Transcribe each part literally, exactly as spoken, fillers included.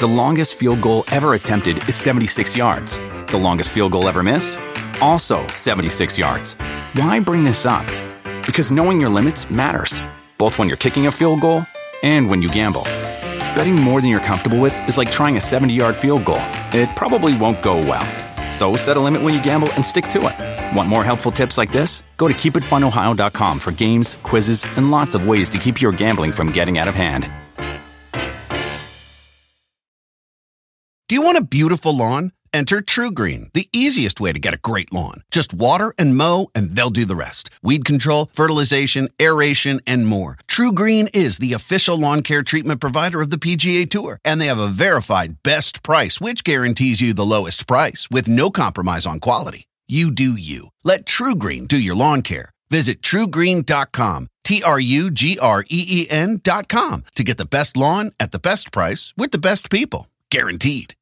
The longest field goal ever attempted is seventy-six yards. The longest field goal ever missed? Also seventy-six yards. Why bring this up? Because knowing your limits matters, both when you're kicking a field goal and when you gamble. Betting more than you're comfortable with is like trying a seventy-yard field goal. It probably won't go well. So set a limit when you gamble and stick to it. Want more helpful tips like this? Go to keep it fun ohio dot com for games, quizzes, and lots of ways to keep your gambling from getting out of hand. Do you want a beautiful lawn? Enter TruGreen, the easiest way to get a great lawn. Just water and mow, and they'll do the rest. Weed control, fertilization, aeration, and more. TruGreen is the official lawn care treatment provider of the P G A Tour, and they have a verified best price, which guarantees you the lowest price with no compromise on quality. You do you. Let TruGreen do your lawn care. Visit true green dot com, T R U G R E E N dot com, to get the best lawn at the best price with the best people. Guaranteed.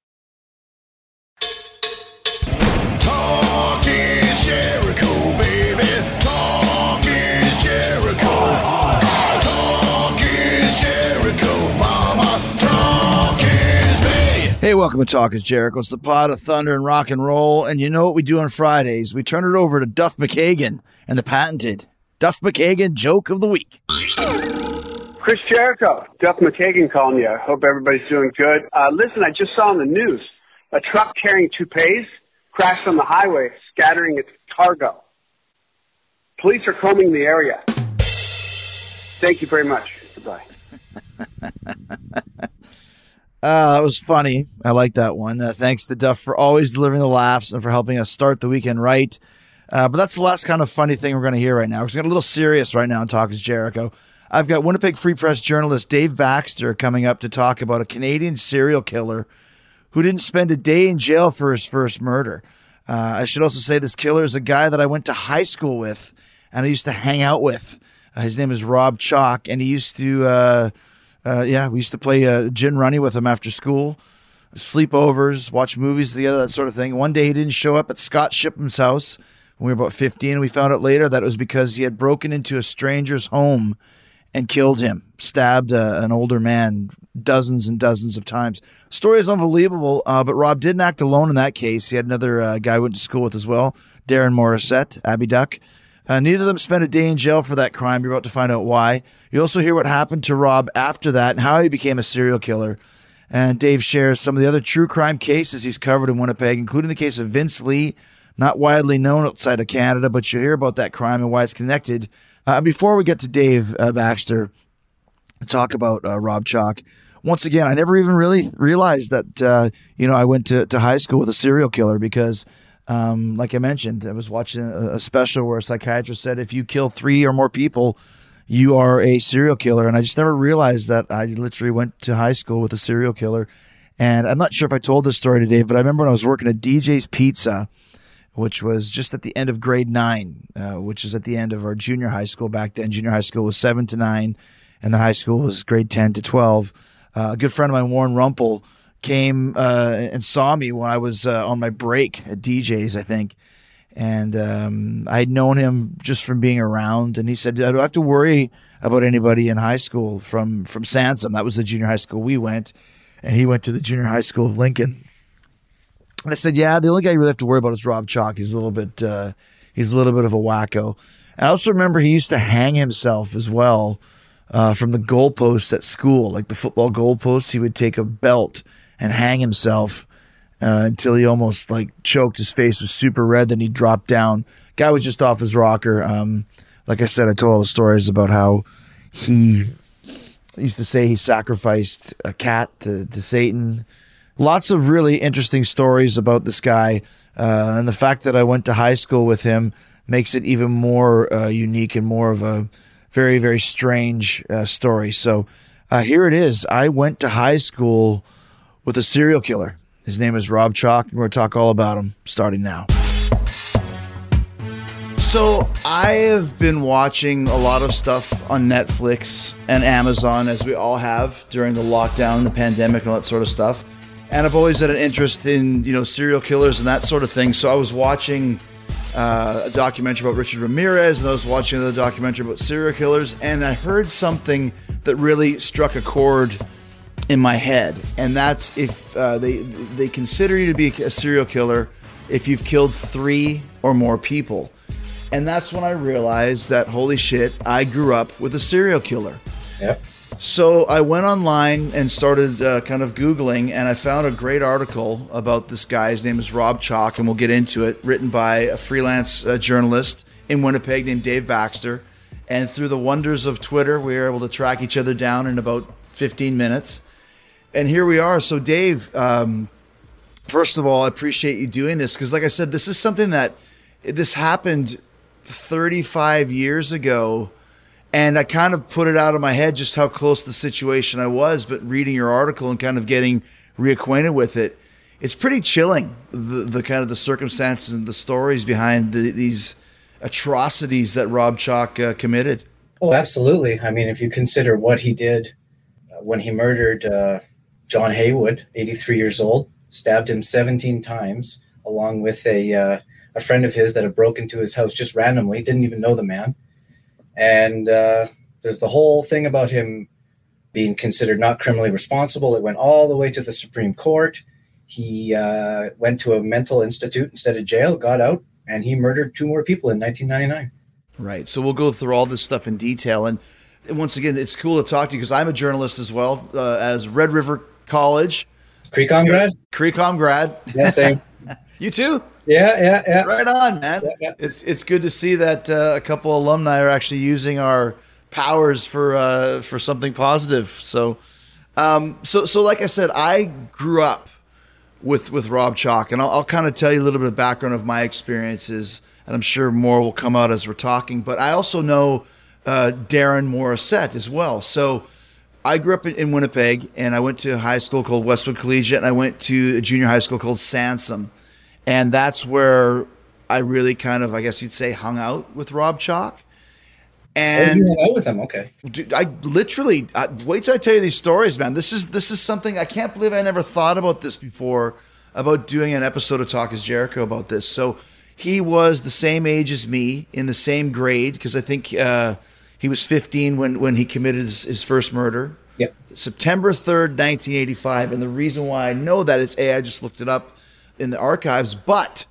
Talk is Jericho, baby. Talk is Jericho. Talk is Jericho, mama. Talk is me. Hey, welcome to Talk is Jericho. It's the pod of thunder and rock and roll. And you know what we do on Fridays? We turn it over to Duff McKagan and the patented Duff McKagan joke of the week. Chris Jericho, Duff McKagan calling you. I hope everybody's doing good. Uh, listen, I just saw on the news a truck carrying toupees crashed on the highway, scattering its cargo. Police are combing the area. Thank you very much. Goodbye. Uh, that was funny. I like that one. Uh, thanks to Duff for always delivering the laughs and for helping us start the weekend right. Uh, but that's the last kind of funny thing we're going to hear right now. We're getting a little serious right now on Talk is Jericho. I've got Winnipeg Free Press journalist Dave Baxter coming up to talk about a Canadian serial killer who didn't spend a day in jail for his first murder. Uh, I should also say this killer is a guy that I went to high school with and I used to hang out with. Uh, his name is Rob Chalk, and he used to, uh, uh, yeah, we used to play uh, gin runny with him after school, sleepovers, watch movies together, that sort of thing. One day he didn't show up at Scott Shipham's house when we were about fifteen, and we found out later that it was because he had broken into a stranger's home and killed him, stabbed uh, an older man dozens and dozens of times. The story is unbelievable, uh, but Rob didn't act alone in that case. He had another uh, guy he went to school with as well, Darren Morissette, Abby Duck. Uh, neither of them spent a day in jail for that crime. You're about to find out why. You also hear what happened to Rob after that and how he became a serial killer. And Dave shares some of the other true crime cases he's covered in Winnipeg, including the case of Vince Lee, not widely known outside of Canada, but you'll hear about that crime and why it's connected. Uh, before we get to Dave uh, Baxter, talk about uh, Rob Chalk. Once again, I never even really realized that, uh, you know, I went to, to high school with a serial killer because, um, like I mentioned, I was watching a, a special where a psychiatrist said, if you kill three or more people, you are a serial killer. And I just never realized that I literally went to high school with a serial killer. And I'm not sure if I told this story to Dave, but I remember when I was working at D J's Pizza, which was just at the end of grade nine, uh, which is at the end of our junior high school back then. Junior high school was seven to nine, and the high school was grade ten to twelve. Uh, a good friend of mine, Warren Rumpel, came uh, and saw me when I was uh, on my break at D J's, I think. And um, I had known him just from being around. And he said, I don't have to worry about anybody in high school from, from Sansom. That was the junior high school we went. And he went to the junior high school of Lincoln. And I said, yeah, the only guy you really have to worry about is Rob Chalk. He's a little bit, uh, he's a little bit of a wacko. And I also remember he used to hang himself as well uh, from the goalposts at school, like the football goalposts. He would take a belt and hang himself uh, until he almost like choked. His face was super red. Then he dropped down. Guy was just off his rocker. Um, like I said, I told all the stories about how he used to say he sacrificed a cat to, to Satan. Lots of really interesting stories about this guy, uh, and the fact that I went to high school with him makes it even more uh, unique and more of a very, very strange uh, story. So uh, here it is. I went to high school with a serial killer. His name is Rob Chalk, and we're going to talk all about him starting now. So I have been watching a lot of stuff on Netflix and Amazon, as we all have during the lockdown, the pandemic, and all that sort of stuff. And I've always had an interest in, you know, serial killers and that sort of thing. So I was watching uh, a documentary about Richard Ramirez, and I was watching another documentary about serial killers, and I heard something that really struck a chord in my head, and that's if uh, they they consider you to be a serial killer if you've killed three or more people. And that's when I realized that, holy shit, I grew up with a serial killer. Yep. So I went online and started uh, kind of Googling, and I found a great article about this guy. His name is Rob Chalk, and we'll get into it, written by a freelance uh, journalist in Winnipeg named Dave Baxter. And through the wonders of Twitter, we were able to track each other down in about fifteen minutes. And here we are. So Dave, um, first of all, I appreciate you doing this because, like I said, this is something that this happened thirty-five years ago. And I kind of put it out of my head just how close the situation I was, but reading your article and kind of getting reacquainted with it, it's pretty chilling, the, the kind of the circumstances and the stories behind the, these atrocities that Rob Chalk uh, committed. Oh, absolutely. I mean, if you consider what he did uh, when he murdered uh, John Haywood, eighty-three years old, stabbed him seventeen times, along with a, uh, a friend of his that had broke into his house just randomly, didn't even know the man. And uh, there's the whole thing about him being considered not criminally responsible. It went all the way to the Supreme Court. He uh, went to a mental institute instead of jail, got out, and he murdered two more people in nineteen ninety-nine. Right. So we'll go through all this stuff in detail. And once again, it's cool to talk to you because I'm a journalist as well, uh, as Red River College. Creecom grad? Creecom grad. Yeah, same. You too? Yeah, yeah, yeah. Right on, man. Yeah, yeah. It's it's good to see that uh, a couple alumni are actually using our powers for uh, for something positive. So, um, so so like I said, I grew up with with Rob Chalk, and I'll, I'll kind of tell you a little bit of background of my experiences, and I'm sure more will come out as we're talking. But I also know uh, Darren Morissette as well. So I grew up in, in Winnipeg, and I went to a high school called Westwood Collegiate, and I went to a junior high school called Sansom. And that's where I really kind of, I guess you'd say, hung out with Rob Chalk. And oh, you hung out with him, okay. Dude, I literally, I, wait till I tell you these stories, man. This is this is something, I can't believe I never thought about this before, about doing an episode of Talk is Jericho about this. So he was the same age as me, in the same grade, because I think uh, he was fifteen when, when he committed his, his first murder. Yep. September third, nineteen eighty-five. And the reason why I know that is, A, I just looked it up in the archives, but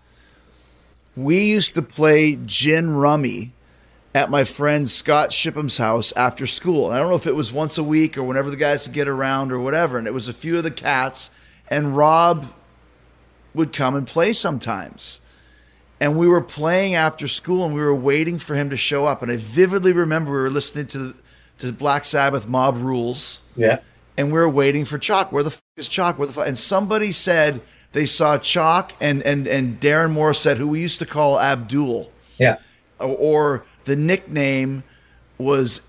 we used to play gin rummy at my friend Scott Shipham's house after school. And I don't know if it was once a week or whenever the guys could get around or whatever. And it was a few of the cats, and Rob would come and play sometimes. And we were playing after school, and we were waiting for him to show up. And I vividly remember we were listening to to Black Sabbath Mob Rules. Yeah. And we were waiting for Chalk. Where the f*** is Chalk? Where the f-? And somebody said they saw Chalk and, and, and Darren Morissette, who we used to call Abdul. Yeah. Or, or the nickname was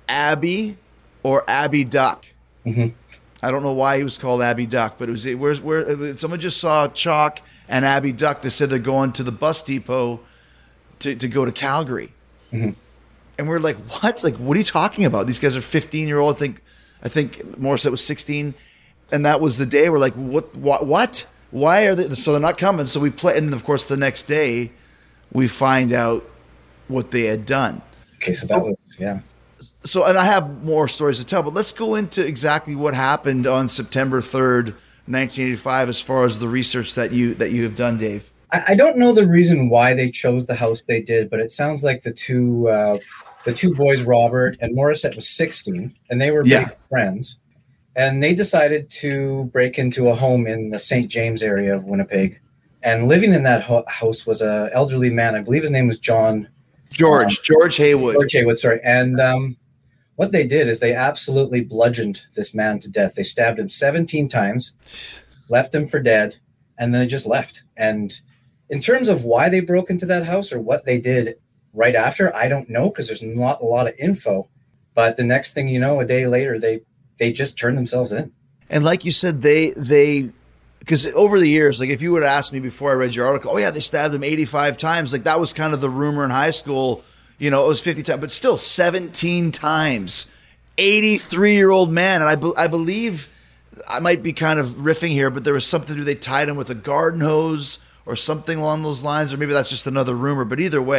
Abby or Abby Duck. Mm-hmm. I don't know why he was called Abby Duck, but it was where's where someone just saw Chalk and Abby Duck. They said they're going to the bus depot to, to go to Calgary. Mm-hmm. And we're like, what? Like, what are you talking about? These guys are fifteen year old. I think, I think Morissette was sixteen. And that was the day we're like, what, what, what? Why are they? So they're not coming. So we play. And of course, the next day we find out what they had done. Okay. So that was, yeah. So, and I have more stories to tell, but let's go into exactly what happened on September third, nineteen eighty-five, as far as the research that you, that you have done, Dave. I, I don't know the reason why they chose the house they did, but it sounds like the two, uh, the two boys, Robert and Morissette, was sixteen, and they were big Yeah. friends. And they decided to break into a home in the Saint James area of Winnipeg. And living in that ho- house was an elderly man. I believe his name was John. George, um, George Haywood. George Haywood, sorry. And um, what they did is they absolutely bludgeoned this man to death. They stabbed him seventeen times, left him for dead, and then they just left. And in terms of why they broke into that house or what they did right after, I don't know, because there's not a lot of info. But the next thing you know, a day later, they they just turned themselves in. And like you said, they, they, because over the years, like if you would have asked me before I read your article, oh yeah, they stabbed him eighty-five times. Like that was kind of the rumor in high school, you know, it was fifty times, but still seventeen times, eighty-three year old man. And I, be, I believe I might be kind of riffing here, but there was something to do. They tied him with a garden hose or something along those lines, or maybe that's just another rumor, but either way.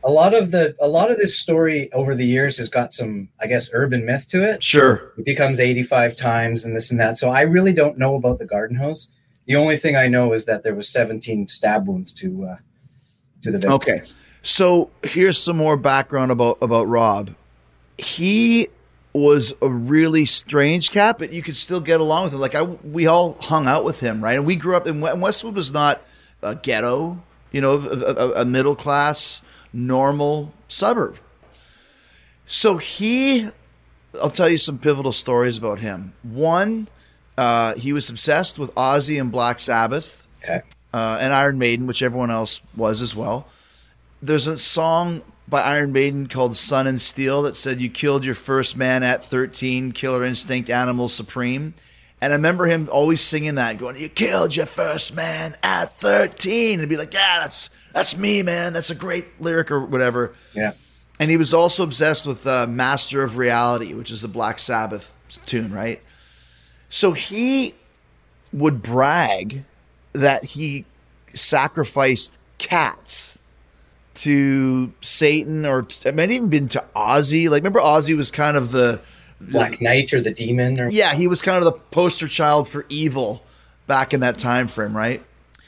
A lot of the a lot of this story over the years has got some, I guess, urban myth to it. Sure. It becomes eighty-five times and this and that. So I really don't know about the garden hose. The only thing I know is that there was seventeen stab wounds to uh, to the victim. Okay. So here's some more background about, about Rob. He was a really strange cat, but you could still get along with him. Like I, we all hung out with him, right? And we grew up in Westwood was not a ghetto, you know, a, a, a middle class, normal suburb. So he, I'll tell you some pivotal stories about him. One, uh, he was obsessed with Ozzy and Black Sabbath, Okay. uh, and Iron Maiden, which everyone else was as well. There's a song by Iron Maiden called Sun and Steel that said, "You killed your first man at thirteen, killer instinct, animal supreme." And I remember him always singing that, going, "You killed your first man at thirteen." And be like, "Yeah, that's that's me, man. That's a great lyric," or whatever. Yeah. And he was also obsessed with uh, Master of Reality, which is the Black Sabbath tune, right? So he would brag that he sacrificed cats to Satan, or it might even been to Ozzy. Like, remember Ozzy was kind of the Black Knight or the demon? Or- yeah, he was kind of the poster child for evil back in that time frame, right?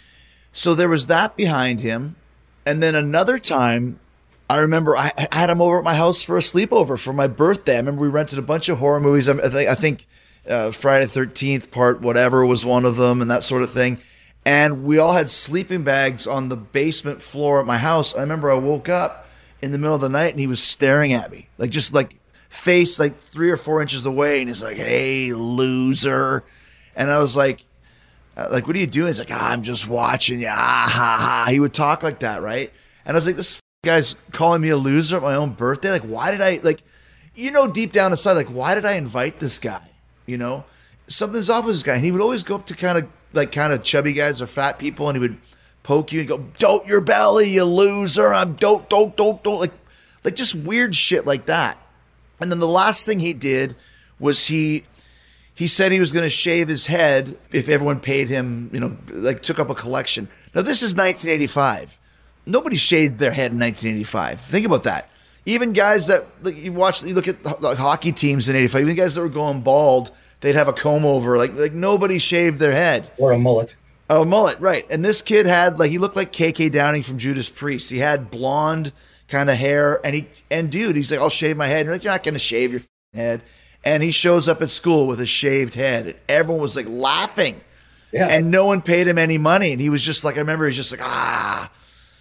So there was that behind him. And then another time, I remember I, I had him over at my house for a sleepover for my birthday. I remember we rented a bunch of horror movies. I think, I think uh, Friday the thirteenth part whatever was one of them, and that sort of thing. And we all had sleeping bags on the basement floor at my house. I remember I woke up in the middle of the night and he was staring at me, like just like face like three or four inches away. And he's like, "Hey, loser." And I was like, like, "What are you doing?" He's like, ah, "I'm just watching you." Ah, ha, ha. He would talk like that, right? And I was like, this guy's calling me a loser at my own birthday. Like, why did I, like, you know, deep down inside, like, why did I invite this guy? You know, something's off with this guy. And he would always go up to kind of, like, kind of chubby guys or fat people, and he would poke you and go, "Dote your belly, you loser. I'm don't, don't, don't, don't." Like, like just weird shit like that. And then the last thing he did was he, he said he was going to shave his head if everyone paid him, you know, like took up a collection. Now, this is nineteen eighty-five. Nobody shaved their head in nineteen eighty-five. Think about that. Even guys that, like, you watch, you look at like, hockey teams in eighty-five, even guys that were going bald, they'd have a comb over. Like, like nobody shaved their head. Or a mullet. Oh, a mullet, right. And this kid had, like, he looked like K K Downing from Judas Priest. He had blonde kind of hair. And, he, and dude, he's like, "I'll shave my head." And you're like, "You're not going to shave your head." And he shows up at school with a shaved head. And everyone was, like, laughing. Yeah. And no one paid him any money. And he was just like, I remember he was just like, ah.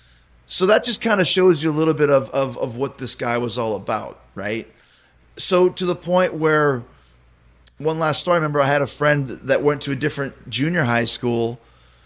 So that just kind of shows you a little bit of, of, of what this guy was all about, right? So to the point where, one last story, I remember I had a friend that went to a different junior high school,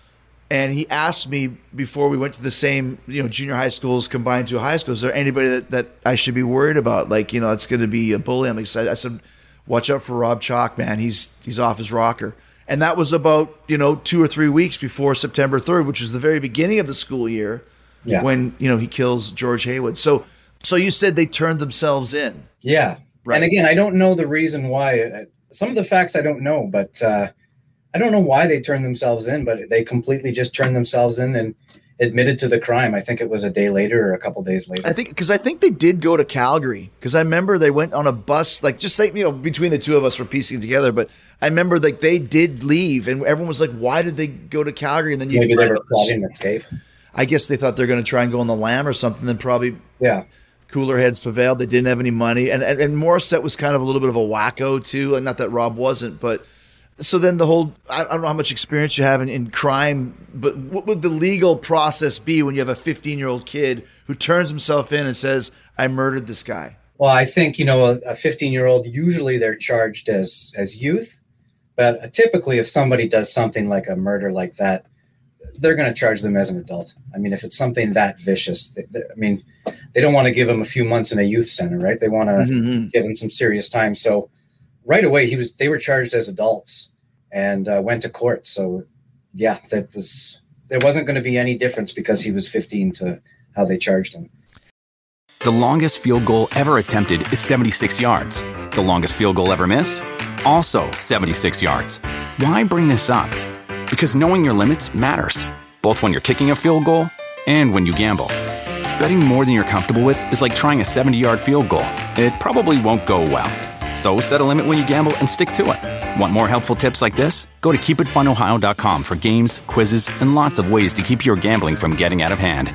and he asked me before we went to the same, you know, junior high schools combined to a high school, is there anybody that, that I should be worried about? Like, you know, that's going to be a bully. I'm excited. I said, watch out for Rob Chalk, man. He's he's off his rocker. And that was about, you know, two or three weeks before September third, which was the very beginning of the school year. Yeah. When, you know, he kills George Haywood. So, so you said they turned themselves in. Yeah. Right. And again, I don't know the reason why. Some of the facts I don't know, but uh, I don't know why they turned themselves in, but they completely just turned themselves in and admitted to the crime. I think it was a day later or a couple days later. I think, because I think they did go to Calgary, because I remember they went on a bus, like, just like, you know, between the two of us, we're piecing it together, but I remember, like, they did leave, and everyone was like, why did they go to Calgary? And then you maybe they were plotting an escape. I guess they thought they were going to try and go on the lam or something. Then probably yeah, cooler heads prevailed. They didn't have any money. And, and, and Morissette was kind of a little bit of a wacko too. Not that Rob wasn't, but so then the whole, I don't know how much experience you have in, in crime, but what would the legal process be when you have a fifteen year old kid who turns himself in and says, "I murdered this guy"? Well, I think, you know, a fifteen year old, usually they're charged as, as youth, but typically if somebody does something like a murder like that, they're going to charge them as an adult. I mean, if it's something that vicious, they, they, I mean, they don't want to give them a few months in a youth center, right? They want to mm-hmm. give them some serious time. So right away, he was, they were charged as adults and uh, went to court. So yeah, that was, there wasn't going to be any difference because he was fifteen to how they charged him. The longest field goal ever attempted is seventy-six yards. The longest field goal ever missed? Also seventy-six yards. Why bring this up? Because knowing your limits matters, both when you're kicking a field goal and when you gamble. Betting more than you're comfortable with is like trying a seventy-yard field goal. It probably won't go well. So set a limit when you gamble and stick to it. Want more helpful tips like this? Go to keep it fun ohio dot com for games, quizzes, and lots of ways to keep your gambling from getting out of hand.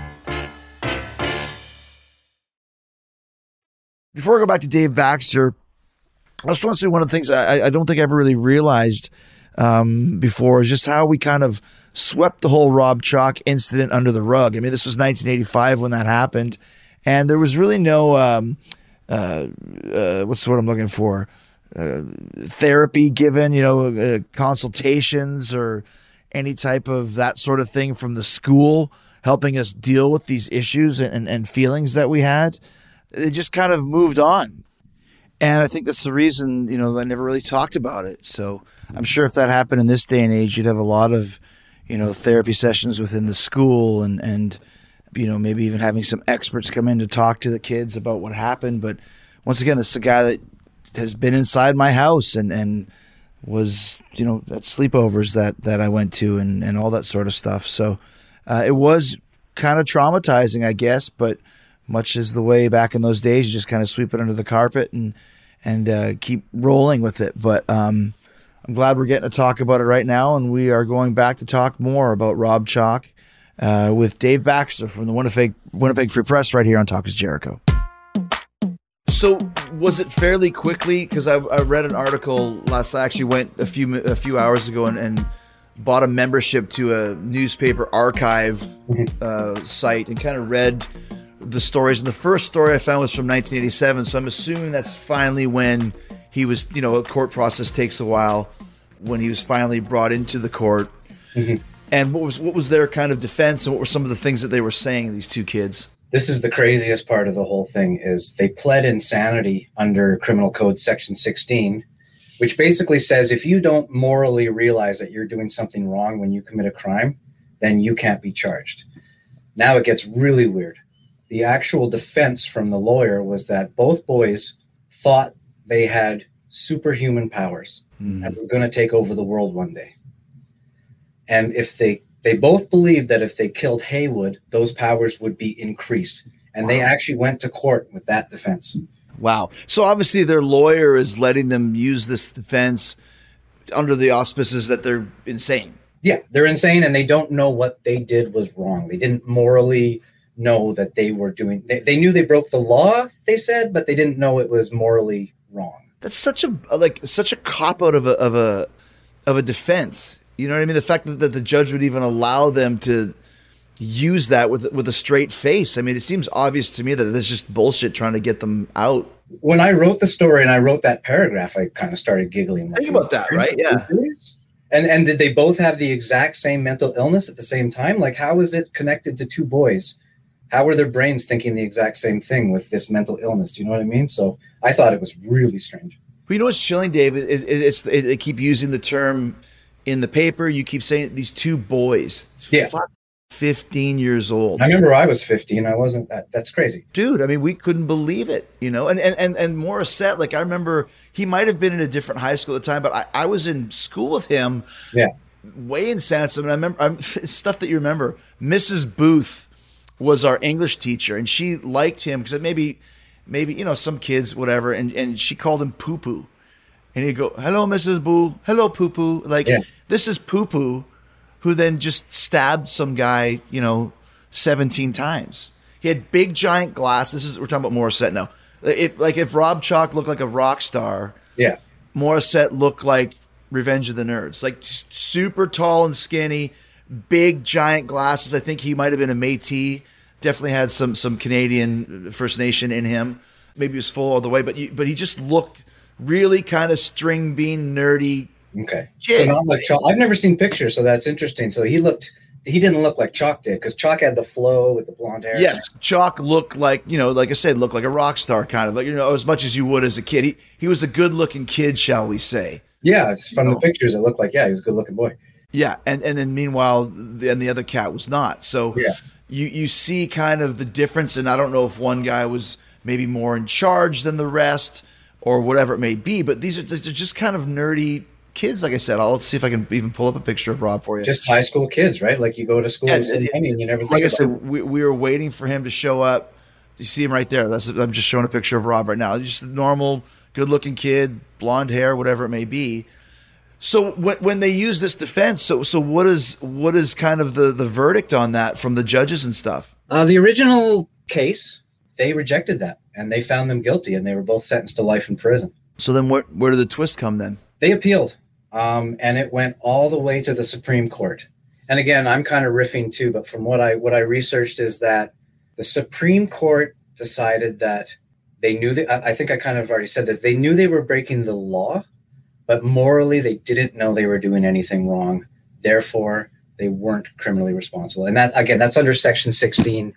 Before I go back to Dave Baxter, I just want to say one of the things I, I don't think I ever really realized um, before is just how we kind of swept the whole Rob Chalk incident under the rug. I mean, this was nineteen eighty-five when that happened, and there was really no, um, uh, uh, what's the word I'm looking for, uh, therapy given, you know, uh, consultations or any type of that sort of thing from the school helping us deal with these issues and, and feelings that we had. It just kind of moved on. And I think that's the reason, you know, I never really talked about it. So I'm sure if that happened in this day and age, you'd have a lot of, you know, therapy sessions within the school and, and, you know, maybe even having some experts come in to talk to the kids about what happened. But once again, this is a guy that has been inside my house and, and was, you know, at sleepovers that, that I went to and, and all that sort of stuff. So uh, it was kind of traumatizing, I guess, but much as the way back in those days, you just kind of sweep it under the carpet and, and uh, keep rolling with it. But, um, I'm glad we're getting to talk about it right now, and we are going back to talk more about Rob Chalk uh, with Dave Baxter from the Winnipeg Winnipeg Free Press right here on Talk is Jericho. So was it fairly quickly? Because I, I read an article last. I actually went a few a few hours ago and, and bought a membership to a newspaper archive uh, site and kind of read the stories. And the first story I found was from nineteen eighty-seven, so I'm assuming that's finally when he was, you know, a court process takes a while, when he was finally brought into the court. Mm-hmm. And what was what was their kind of defense, and what were some of the things that they were saying, these two kids? This is the craziest part of the whole thing, is they pled insanity under Criminal Code Section sixteen, which basically says if you don't morally realize that you're doing something wrong when you commit a crime, then you can't be charged. Now it gets really weird. The actual defense from the lawyer was that both boys thought they had superhuman powers mm. and were going to take over the world one day. And if they, they both believed that if they killed Haywood, those powers would be increased. And wow. they actually went to court with that defense. Wow. So obviously their lawyer is letting them use this defense under the auspices that they're insane. Yeah, they're insane, and they don't know what they did was wrong. They didn't morally know that they were doing, they, they knew they broke the law, they said, but they didn't know it was morally wrong. That's such a like such a cop out of a of a of a defense. You know what I mean? The fact that, that the judge would even allow them to use that with with a straight face. I mean, it seems obvious to me that there's just bullshit trying to get them out. When I wrote the story and I wrote that paragraph, I kind of started giggling. Think about that, right? Yeah. And and did they both have the exact same mental illness at the same time? Like, how is it connected to two boys? How were their brains thinking the exact same thing with this mental illness? Do you know what I mean? So I thought it was really strange. Well, you know what's chilling, Dave? It, it, it's it, they keep using the term in the paper. You keep saying these two boys. Yeah. fifteen years old. I remember I was fifteen. I wasn't that. That's crazy. Dude, I mean, we couldn't believe it, you know? And and and, and Morissette, like I remember he might have been in a different high school at the time, but I, I was in school with him. Yeah. Way in Sansom. And I remember I'm, stuff that you remember. Missus Booth was our English teacher, and she liked him because maybe, maybe, you know, some kids, whatever, and, and she called him Poo Poo. And he'd go, hello, Missus Boo. Hello, Poo Poo. Like, yeah. This is Poo Poo, who then just stabbed some guy, you know, seventeen times. He had big, giant glasses. This is, we're talking about Morissette now. It, like, if Rob Chalk looked like a rock star, yeah, Morissette looked like Revenge of the Nerds. Like, super tall and skinny, big, giant glasses. I think he might have been a Métis. Definitely had some some Canadian First Nation in him. Maybe he was full all the way, but you, but he just looked really kind of string bean nerdy. Okay, kid. So not like Chalk. I've never seen pictures, so that's interesting. So he looked. He didn't look like Chalk did, because Chalk had the flow with the blonde hair. Yes, Chalk looked like, you know, like I said, looked like a rock star, kind of like, you know, as much as you would as a kid. He he was a good looking kid, shall we say? Yeah, it's from you know? the pictures. It looked like yeah, he was a good looking boy. Yeah, and and then meanwhile, the, and the other cat was not. So yeah. you you see kind of the difference, and I don't know if one guy was maybe more in charge than the rest or whatever it may be, but these are they're just kind of nerdy kids. Like I said, I'll see if I can even pull up a picture of Rob for you. Just high school kids, right? Like you go to school Yeah, in City and- and you never think like I about said, it. we, we were waiting for him to show up. You see him right there. That's I'm just showing a picture of Rob right now. Just a normal, good-looking kid, blonde hair, whatever it may be. So when when they use this defense, so so what is what is kind of the the verdict on that from the judges and stuff? Uh, the original case, they rejected that and they found them guilty and they were both sentenced to life in prison. So then, what where did the twist come then? They appealed, um, and it went all the way to the Supreme Court. And again, I'm kind of riffing too, but from what I what I researched is that the Supreme Court decided that they knew that I think I kind of already said that they knew they were breaking the law, but morally they didn't know they were doing anything wrong. Therefore, they weren't criminally responsible. And that again, that's under Section sixteen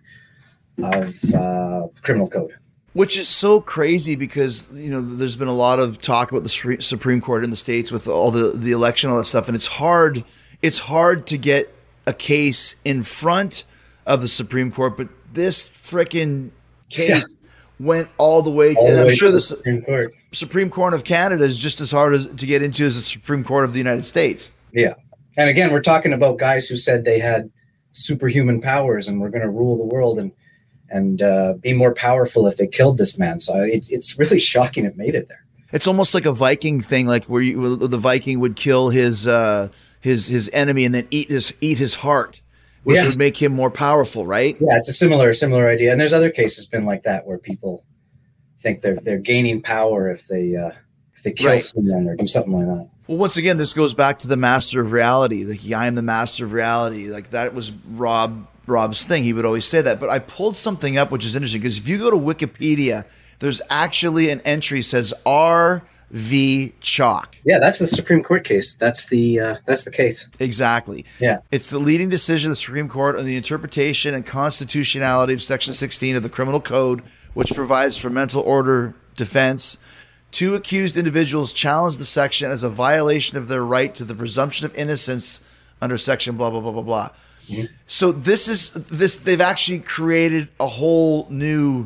of uh, Criminal Code. Which is so crazy because, you know, there's been a lot of talk about the Sre- Supreme Court in the States with all the, the election, all that stuff. And it's hard, it's hard to get a case in front of the Supreme Court, but this frickin' case Yeah. went all the way. All and the I'm way sure to the the Supreme Court. Supreme Court of Canada is just as hard as to get into as the Supreme Court of the United States. Yeah. And again, we're talking about guys who said they had superhuman powers and were going to rule the world and and uh, be more powerful if they killed this man. So it, it's really shocking it made it there. It's almost like a Viking thing, like where you, the Viking would kill his uh, his his enemy and then eat his eat his heart, which Yeah. would make him more powerful, right? Yeah, it's a similar similar idea. And there's other cases been like that where people think they're they're gaining power if they uh, if they kill Right. someone or do something like that. Well, once again, this goes back to the master of reality. Like, yeah, I am the master of reality. Like that was Rob Rob's thing. He would always say that. But I pulled something up which is interesting because if you go to Wikipedia, there's actually an entry that says R V Chalk. Yeah, that's the Supreme Court case. That's the uh, that's the case. Exactly. Yeah. It's the leading decision of the Supreme Court on the interpretation and constitutionality of Section sixteen of the Criminal Code, which provides for mental order defense. Two accused individuals challenged the section as a violation of their right to the presumption of innocence under section blah, blah, blah, blah, blah. Mm-hmm. So this is this. They've actually created a whole new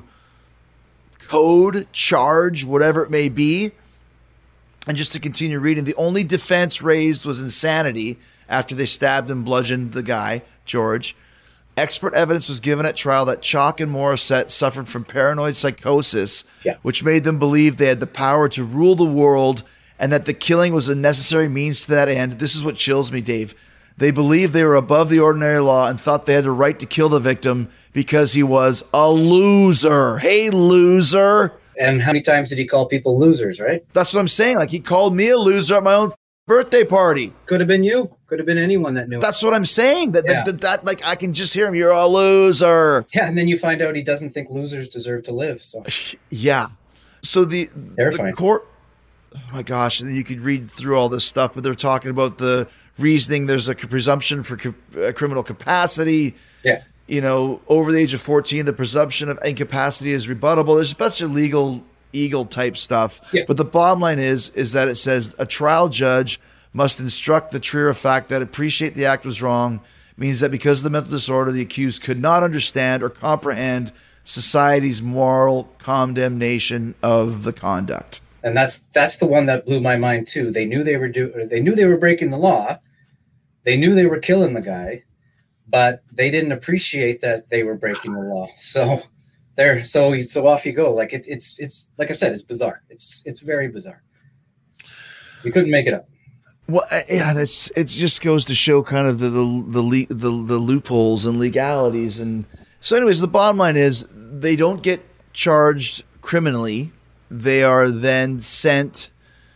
code, charge, whatever it may be. And just to continue reading, the only defense raised was insanity after they stabbed and bludgeoned the guy, George. Expert evidence was given at trial that Chalk and Morissette suffered from paranoid psychosis, Yeah. which made them believe they had the power to rule the world and that the killing was a necessary means to that end. This is what chills me, Dave. They believed they were above the ordinary law and thought they had the right to kill the victim because he was a loser. Hey, loser. And how many times did he call people losers, right? That's what I'm saying. Like, he called me a loser at my own birthday party. Could have been you. Could have been anyone that knew. That's what I'm saying. That, Yeah. that, that, that, like, I can just hear him. You're a loser. Yeah, and then you find out he doesn't think losers deserve to live. So Yeah. So the, Terrifying. the court, oh my gosh, and you could read through all this stuff, but they're talking about the reasoning. There's a presumption for co- uh, criminal capacity. yeah, You know, over the age of fourteen, the presumption of incapacity is rebuttable. There's a bunch of legal eagle type stuff. Yeah. But the bottom line is, is that it says a trial judge must instruct the trier of fact that appreciate the act was wrong means that because of the mental disorder, the accused could not understand or comprehend society's moral condemnation of the conduct. and that's that's the one that blew my mind too. They knew they were do or they knew they were breaking the law. They knew they were killing the guy, but they didn't appreciate that they were breaking the law. So there, so so off you go. Like it, it's it's like I said, it's bizarre. It's it's very bizarre. You couldn't make it up. Well, yeah, and it's it just goes to show kind of the the the, le- the the loopholes and legalities, and so. Anyways, the bottom line is they don't get charged criminally; they are then sent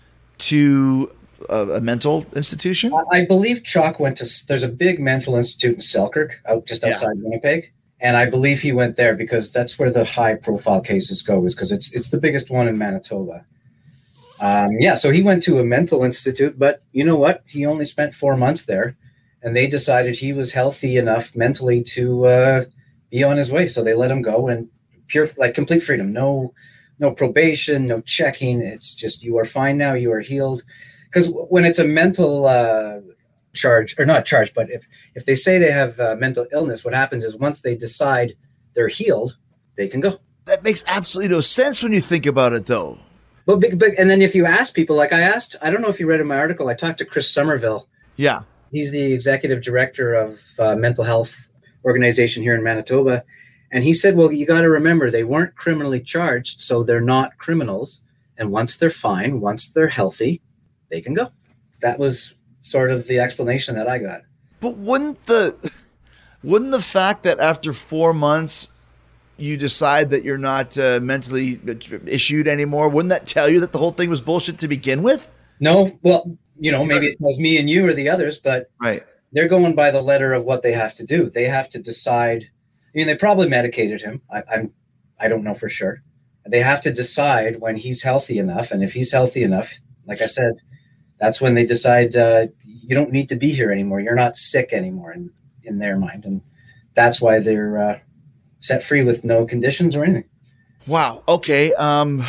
to a, a mental institution. I believe Chalk went to. There's a big mental institute in Selkirk, out just Yeah. outside Winnipeg, and I believe he went there because that's where the high-profile cases go, is because it's it's the biggest one in Manitoba. Um, yeah, so he went to a mental institute, but you know what? He only spent four months there, and they decided he was healthy enough mentally to uh, be on his way. So they let him go, and pure, like complete freedom. No, no probation, no checking. It's just you are fine now. You are healed. Because when it's a mental uh, charge, or not charge, but if if they say they have uh, mental illness, what happens is once they decide they're healed, they can go. That makes absolutely no sense when you think about it, though. But, big, big, and then if you ask people, like I asked, I don't know if you read in my article, I talked to Chris Somerville. Yeah. He's the executive director of uh, mental health organization here in Manitoba. And he said, well, you got to remember, they weren't criminally charged, so they're not criminals. And once they're fine, once they're healthy, they can go. That was sort of the explanation that I got. But wouldn't the wouldn't the fact that after four months you decide that you're not uh, mentally issued anymore, wouldn't that tell you that the whole thing was bullshit to begin with? No, well, you know, maybe it was me and you or the others, but right. They're going by the letter of what they have to do. They have to decide. I mean, they probably medicated him. I, I'm, I don't know for sure. They have to decide when he's healthy enough, and if he's healthy enough, like I said, that's when they decide uh, you don't need to be here anymore. You're not sick anymore in, in their mind, and that's why they're uh, set free with no conditions or anything. Wow. Okay. Um,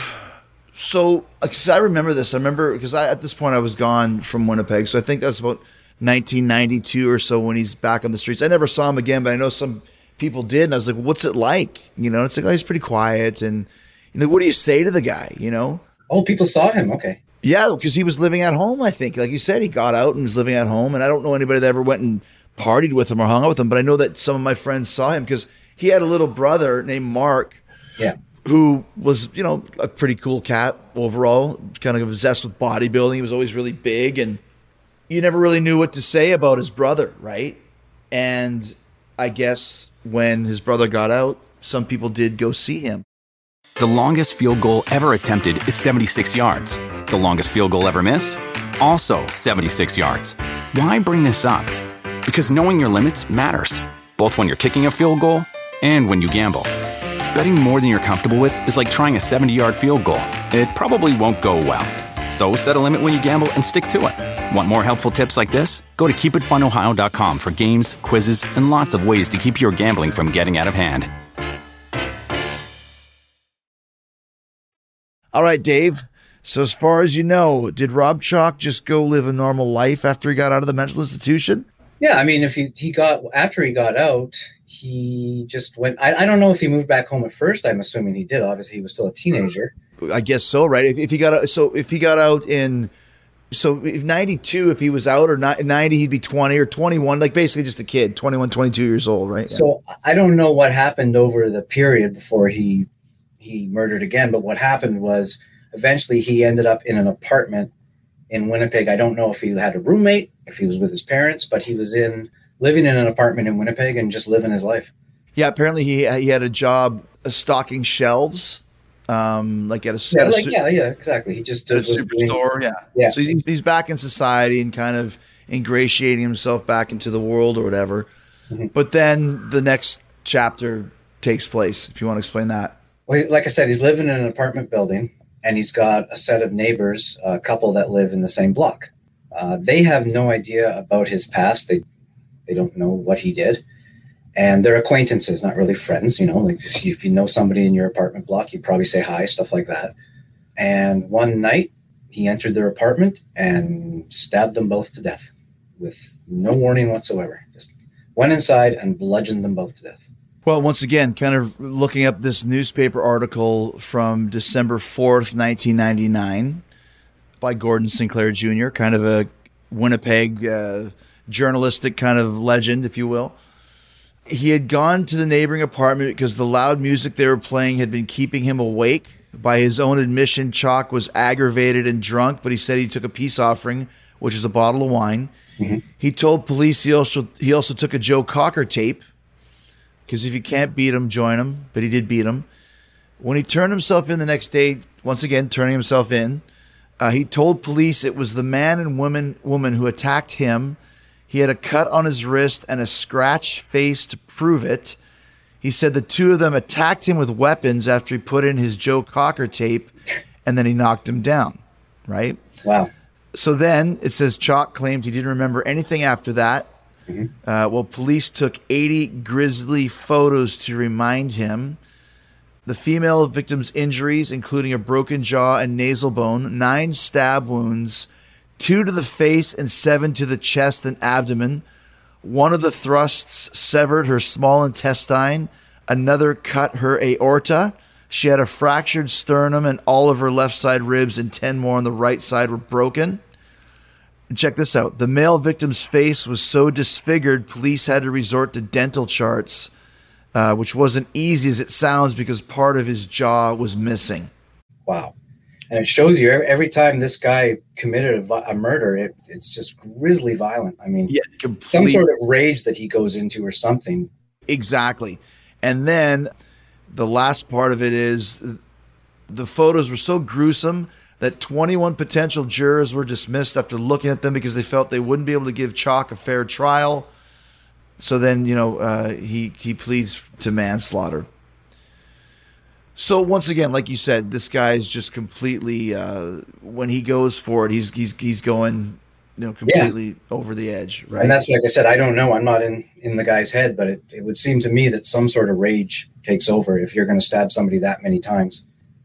so, because I remember this, I remember because I at this point I was gone from Winnipeg, so I think that's about nineteen ninety-two or so when he's back on the streets. I never saw him again, but I know some people did, and I was like, "What's it like?" You know, it's like, "Oh, he's pretty quiet," and you know, what do you say to the guy? You know? Oh, people saw him. Okay. Yeah, because he was living at home. I think, like you said, he got out and was living at home, and I don't know anybody that ever went and partied with him or hung out with him, but I know that some of my friends saw him because he had a little brother named Mark. Yeah. Who was, you know, a pretty cool cat overall, kind of obsessed with bodybuilding. He was always really big, and you never really knew what to say about his brother, right? And I guess when his brother got out, some people did go see him. The longest field goal ever attempted is seventy-six yards. The longest field goal ever missed? Also seventy-six yards. Why bring this up? Because knowing your limits matters, both when you're kicking a field goal and when you gamble. Betting more than you're comfortable with is like trying a seventy-yard field goal. It probably won't go well. So set a limit when you gamble and stick to it. Want more helpful tips like this? Go to keep it fun ohio dot com for games, quizzes, and lots of ways to keep your gambling from getting out of hand. All right, Dave. So as far as you know, did Rob Chalk just go live a normal life after he got out of the mental institution? Yeah, I mean, if he, he got, after he got out, he just went, I, I don't know if he moved back home at first. I'm assuming he did. Obviously, he was still a teenager. I guess so, right? If, if he got out, so if he got out in, so if ninety-two, if he was out, or not ninety, he'd be twenty or twenty-one, like basically just a kid, twenty-one, twenty-two years old, right? So yeah. I don't know what happened over the period before he he murdered again, but what happened was eventually he ended up in an apartment in Winnipeg. I don't know if he had a roommate, if he was with his parents, but he was in living in an apartment in Winnipeg and just living his life. Yeah, apparently he he had a job uh, stocking shelves, um, like at a, yeah, at a like, yeah, yeah, exactly. He just at a was superstore. Doing, yeah, yeah. So he's he's back in society and kind of ingratiating himself back into the world or whatever. Mm-hmm. But then the next chapter takes place. If you want to explain that. Well, like I said, he's living in an apartment building, and he's got a set of neighbors, a couple that live in the same block. Uh, they have no idea about his past. They they don't know what he did. And they're acquaintances, not really friends. You know, like if you, if you know somebody in your apartment block, you probably say hi, stuff like that. And one night, he entered their apartment and stabbed them both to death with no warning whatsoever. Just went inside and bludgeoned them both to death. Well, once again, kind of looking up this newspaper article from December fourth, nineteen ninety-nine by Gordon Sinclair Junior, kind of a Winnipeg uh, journalistic kind of legend, if you will. He had gone to the neighboring apartment because the loud music they were playing had been keeping him awake. By his own admission, Chalk was aggravated and drunk, but he said he took a peace offering, which is a bottle of wine. Mm-hmm. He told police he also he also took a Joe Cocker tape, because if you can't beat him, join him. But he did beat him. When he turned himself in the next day, once again turning himself in, uh, he told police it was the man and woman woman who attacked him. He had a cut on his wrist and a scratched face to prove it. He said the two of them attacked him with weapons after he put in his Joe Cocker tape, and then he knocked him down, right? Wow. So then it says Chalk claimed he didn't remember anything after that. Mm-hmm. Uh, well, police took eighty grisly photos to remind him. The female victim's injuries, including a broken jaw and nasal bone, nine stab wounds, two to the face and seven to the chest and abdomen. One of the thrusts severed her small intestine. Another cut her aorta. She had a fractured sternum, and all of her left side ribs and ten more on the right side were broken. And check this out. The male victim's face was so disfigured, police had to resort to dental charts, uh, which wasn't easy as it sounds because part of his jaw was missing. Wow. And it shows you every time this guy committed a, a murder, it, it's just grisly violent. I mean, Yeah, some complete, sort of rage that he goes into or something. exactly. And then the last part of it is the photos were so gruesome that twenty-one potential jurors were dismissed after looking at them because they felt they wouldn't be able to give Chalk a fair trial. So then, you know, uh, he, he pleads to manslaughter. So once again, like you said, this guy is just completely, uh, when he goes for it, he's, he's, he's going, you know, completely yeah. over the edge. Right. And that's like I said, I don't know. I'm not in, in the guy's head, but it, it would seem to me that some sort of rage takes over if you're going to stab somebody that many times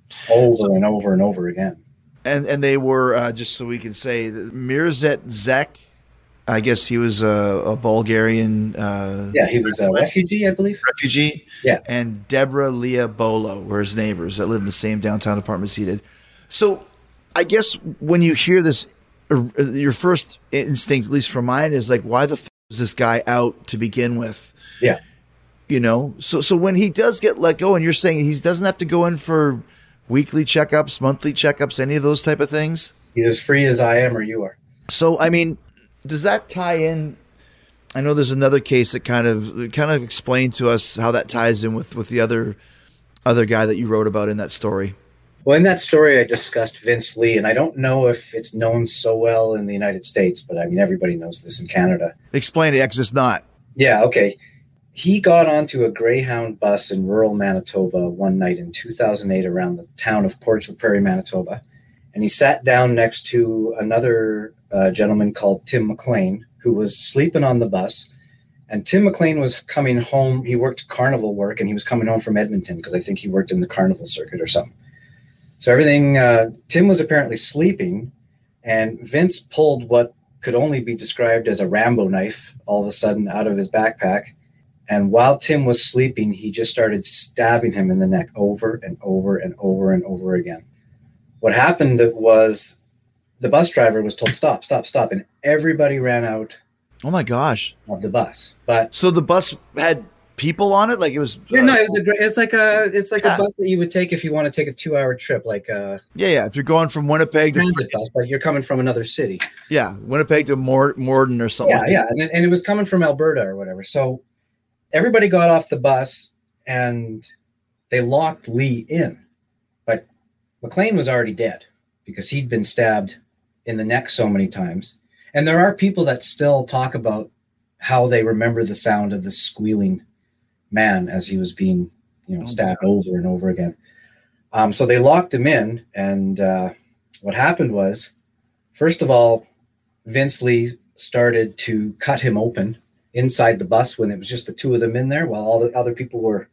over and over and over again. And, and they were, uh, just so we can say, Mirzet Zek, I guess he was a, a Bulgarian. Uh, yeah, he was a refugee, I believe. Refugee. Yeah. And Deborah Leah Bolo were his neighbors that lived in the same downtown apartments he did. So I guess when you hear this, uh, your first instinct, at least for mine, is like, why the f- is this guy out to begin with? Yeah. You know? So so when he does get let go, and you're saying he doesn't have to go in for weekly checkups, monthly checkups, any of those type of things? He's as free as I am or you are. So, I mean, does that tie in? I know there's another case that kind of kind of explained to us how that ties in with, with the other other guy that you wrote about in that story. Well, in that story, I discussed Vince Lee, and I don't know if it's known so well in the United States, but I mean, everybody knows this in Canada. Explain it, because it's not. Yeah, okay. He got onto a Greyhound bus in rural Manitoba one night in two thousand eight around the town of Portage la Prairie, Manitoba, and he sat down next to another uh, gentleman called Tim McLean, who was sleeping on the bus. And Tim McLean was coming home. He worked carnival work, and he was coming home from Edmonton because I think he worked in the carnival circuit or something. So everything, uh, Tim was apparently sleeping, and Vince pulled what could only be described as a Rambo knife all of a sudden out of his backpack. And while Tim was sleeping, he just started stabbing him in the neck over and over and over and over again. What happened was the bus driver was told, stop, stop, stop. And everybody ran out. Oh my gosh. Of the bus. But so the bus had people on it? Like it was. Yeah, uh, no, it was a great, it's like a, it's like yeah. a bus that you would take if you want to take a two hour trip. Like uh yeah, yeah. If you're going from Winnipeg to transit bus, but you're coming from another city. Yeah. Winnipeg to Mort- Morden or something. Yeah. Like yeah. And, and it was coming from Alberta or whatever. So everybody got off the bus and they locked Lee in, but McLean was already dead because he'd been stabbed in the neck so many times. And there are people that still talk about how they remember the sound of the squealing man as he was being, you know, stabbed oh over and over again. Um, so they locked him in. And uh, what happened was, first of all, Vince Lee started to cut him open inside the bus when it was just the two of them in there while all the other people were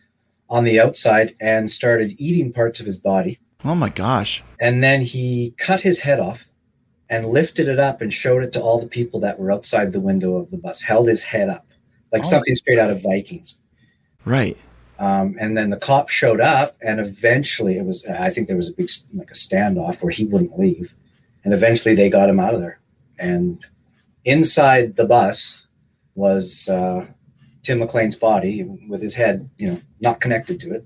on the outside, and started eating parts of his body. Oh my gosh. And then he cut his head off and lifted it up and showed it to all the people that were outside the window of the bus, held his head up like oh. something straight out of Vikings. Right. Um, and then the cop showed up, and eventually it was, I think there was a big, like a standoff where he wouldn't leave. And eventually they got him out of there. And inside the bus was uh, Tim McLean's body with his head, you know, not connected to it.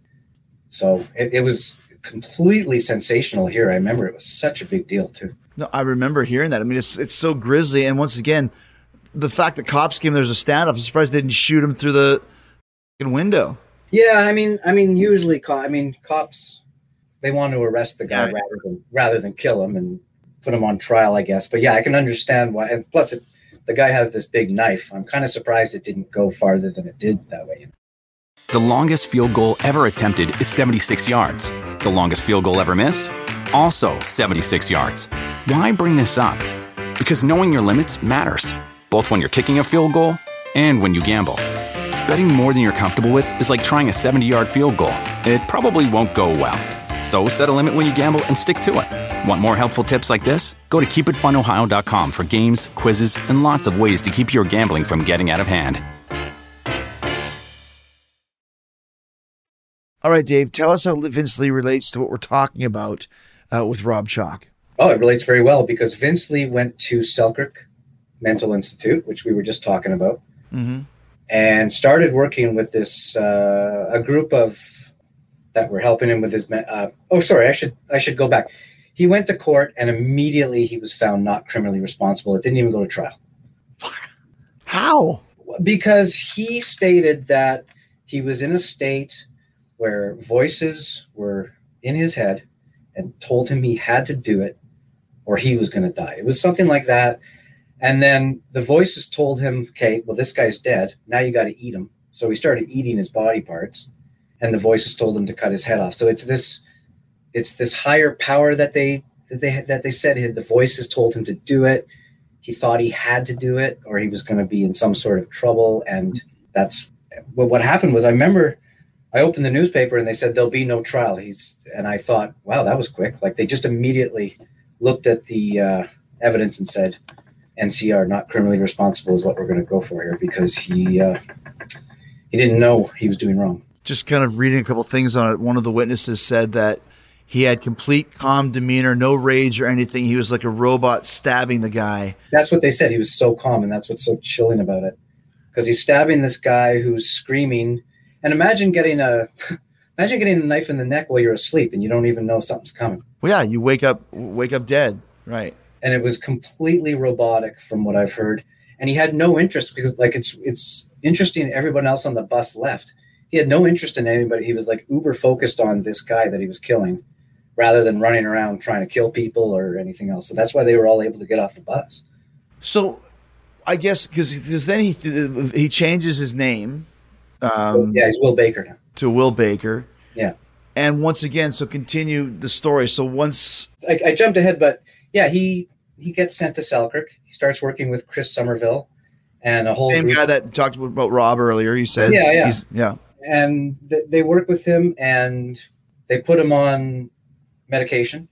So it, it was completely sensational here. I remember it was such a big deal too. No, I remember hearing that. I mean, it's it's so grisly. And once again, the fact that cops came, there's a standoff. I'm surprised they didn't shoot him through the window. Yeah, I mean, I mean, usually, co- I mean, cops, they want to arrest the guy yeah. rather than rather than kill him and put him on trial, I guess. But yeah, I can understand why. And plus, it, the guy has this big knife. I'm kind of surprised it didn't go farther than it did that way. The longest field goal ever attempted is seventy-six yards. The longest field goal ever missed? Also seventy-six yards. Why bring this up? Because knowing your limits matters, both when you're kicking a field goal and when you gamble. Betting more than you're comfortable with is like trying a seventy-yard field goal. It probably won't go well. So set a limit when you gamble and stick to it. Want more helpful tips like this? Go to keep it fun ohio dot com for games, quizzes, and lots of ways to keep your gambling from getting out of hand. All right, Dave, tell us how Vince Lee relates to what we're talking about uh, with Rob Chalk. Oh, it relates very well because Vince Lee went to Selkirk Mental Institute, which we were just talking about, mm-hmm. and started working with this uh, a group of that were helping him with his. Uh, oh, sorry, I should I should go back. He went to court, and immediately he was found not criminally responsible. It didn't even go to trial. How? Because he stated that he was in a state where voices were in his head and told him he had to do it or he was going to die. It was something like that. And then the voices told him, okay, well, this guy's dead. Now you got to eat him. So he started eating his body parts, and the voices told him to cut his head off. So it's this, it's this higher power that they, that they, that they said the voices told him to do it. He thought he had to do it or he was going to be in some sort of trouble. And that's well, what happened was I remember I opened the newspaper and they said, there'll be no trial. He's, and I thought, wow, that was quick. Like they just immediately looked at the uh, evidence and said, N C R, not criminally responsible, is what we're going to go for here because he, uh, he didn't know he was doing wrong. Just kind of reading a couple things on it. One of the witnesses said that he had complete calm demeanor, no rage or anything. He was like a robot stabbing the guy. That's what they said. He was so calm, and that's what's so chilling about it. Because he's stabbing this guy who's screaming. And imagine getting a imagine getting a knife in the neck while you're asleep and you don't even know something's coming. Well, yeah, you wake up wake up dead. Right. And it was completely robotic from what I've heard. And he had no interest because like it's it's interesting everyone else on the bus left. He had no interest in anybody. He was like uber focused on this guy that he was killing rather than running around trying to kill people or anything else. So that's why they were all able to get off the bus. So I guess because then he he changes his name. Um, yeah, he's Will Baker now. To Will Baker. Yeah. And once again, so continue the story. So once I, I jumped ahead, but yeah, he he gets sent to Selkirk. He starts working with Chris Somerville and a whole same group. guy that talked about Rob earlier. You said, yeah, yeah, He's, yeah. And th- they work with him and they put him on medication.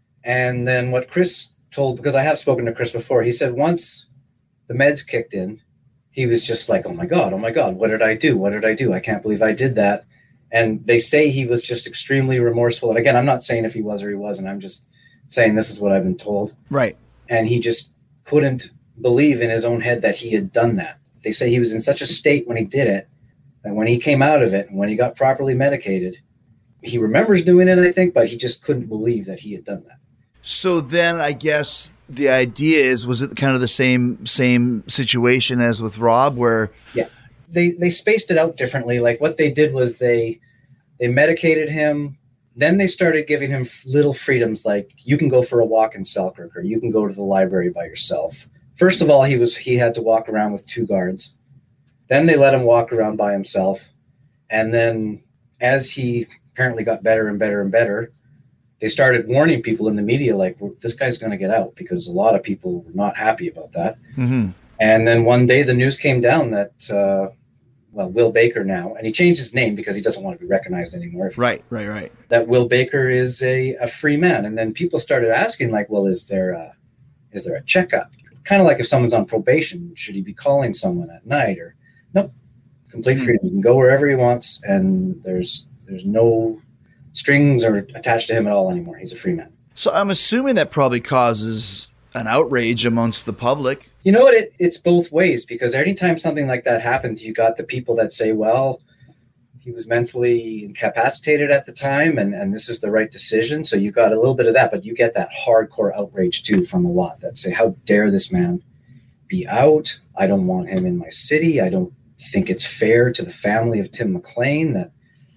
And then what Chris told, because I have spoken to Chris before, he said once the meds kicked in, he was just like, oh my God, oh my God, what did I do? What did I do? I can't believe I did that. And they say he was just extremely remorseful. And again, I'm not saying if he was or he wasn't. I'm just saying this is what I've been told. Right. And he just couldn't believe in his own head that he had done that. They say he was in such a state when he did it, that when he came out of it, and when he got properly medicated, he remembers doing it, I think, but he just couldn't believe that he had done that. So then I guess the idea is, was it kind of the same same situation as with Rob where yeah they they spaced it out differently. Like what they did was they they medicated him, then they started giving him little freedoms like you can go for a walk in Selkirk or you can go to the library by yourself. First of all, he was he had to walk around with two guards. Then they let him walk around by himself. And then as he apparently got better and better and better, they started warning people in the media, like, well, this guy's going to get out, because a lot of people were not happy about that. Mm-hmm. And then one day the news came down that, uh, well, Will Baker now, and he changed his name because he doesn't want to be recognized anymore. Right, right, right. That Will Baker is a, a free man. And then people started asking, like, well, is there a, is there a checkup? Kind of like if someone's on probation, should he be calling someone at night? Or nope, complete freedom. He can go wherever he wants, and there's there's no strings are attached to him at all anymore. He's a free man. So I'm assuming that probably causes an outrage amongst the public. You know what? It, it's both ways, because anytime something like that happens, you got the people that say, well, he was mentally incapacitated at the time, and, and this is the right decision. So you got a little bit of that, but you get that hardcore outrage too from a lot that say, how dare this man be out? I don't want him in my city. I don't think it's fair to the family of Tim McLean that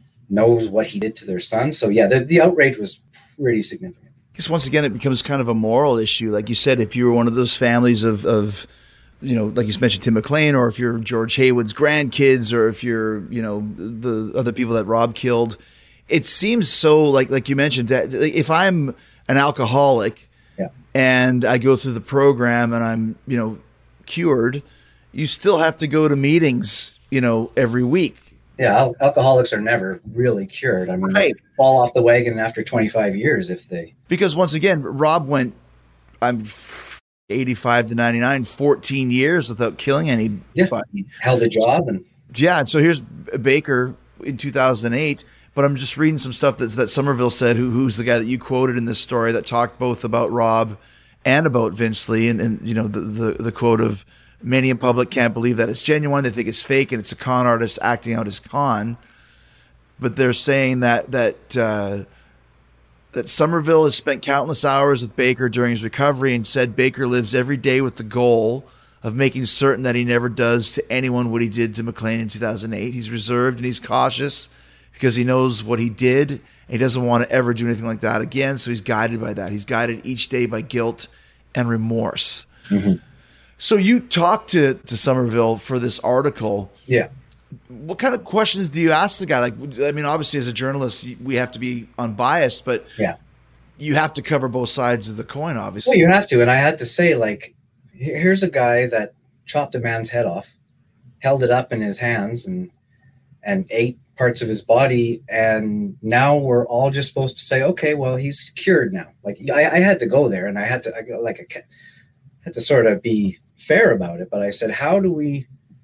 knows what he did to their son. So yeah, the, the outrage was pretty significant. Because once again, it becomes kind of a moral issue. Like you said, if you were one of those families of, of you know, like you mentioned, Tim McLean, or if you're George Haywood's grandkids, or if you're, you know, the other people that Rob killed, it seems so like, like you mentioned, that if I'm an alcoholic yeah. and I go through the program and I'm, you know, cured, you still have to go to meetings, you know, every week. Yeah, al- alcoholics are never really cured. I mean, right. They fall off the wagon after twenty-five years if they... Because once again, Rob went, I'm eighty-five to ninety-nine, fourteen years without killing anybody. Yeah, held a job. and Yeah, and so here's Baker in two thousand eight, but I'm just reading some stuff that that Somerville said, who who's the guy that you quoted in this story that talked both about Rob and about Vince Lee, and, and you know the, the the quote of many in public can't believe that it's genuine. They think it's fake and it's a con artist acting out his con. But they're saying that that uh, that Somerville has spent countless hours with Baker during his recovery and said Baker lives every day with the goal of making certain that he never does to anyone what he did to McLean in two thousand eight. He's reserved and he's cautious because he knows what he did and he doesn't want to ever do anything like that again. So he's guided by that. He's guided each day by guilt and remorse. Mm-hmm. So you talked to, to Somerville for this article. Yeah. What kind of questions do you ask the guy? Like, I mean, obviously as a journalist, we have to be unbiased, but yeah, you have to cover both sides of the coin, obviously. Well, you have to. And I had to say, like, here's a guy that chopped a man's head off, held it up in his hands and, and ate parts of his body. And now we're all just supposed to say, okay, well, he's cured now. Like I, I had to go there and I had to, I, like, I had to sort of be fair about it. But I said, how do we,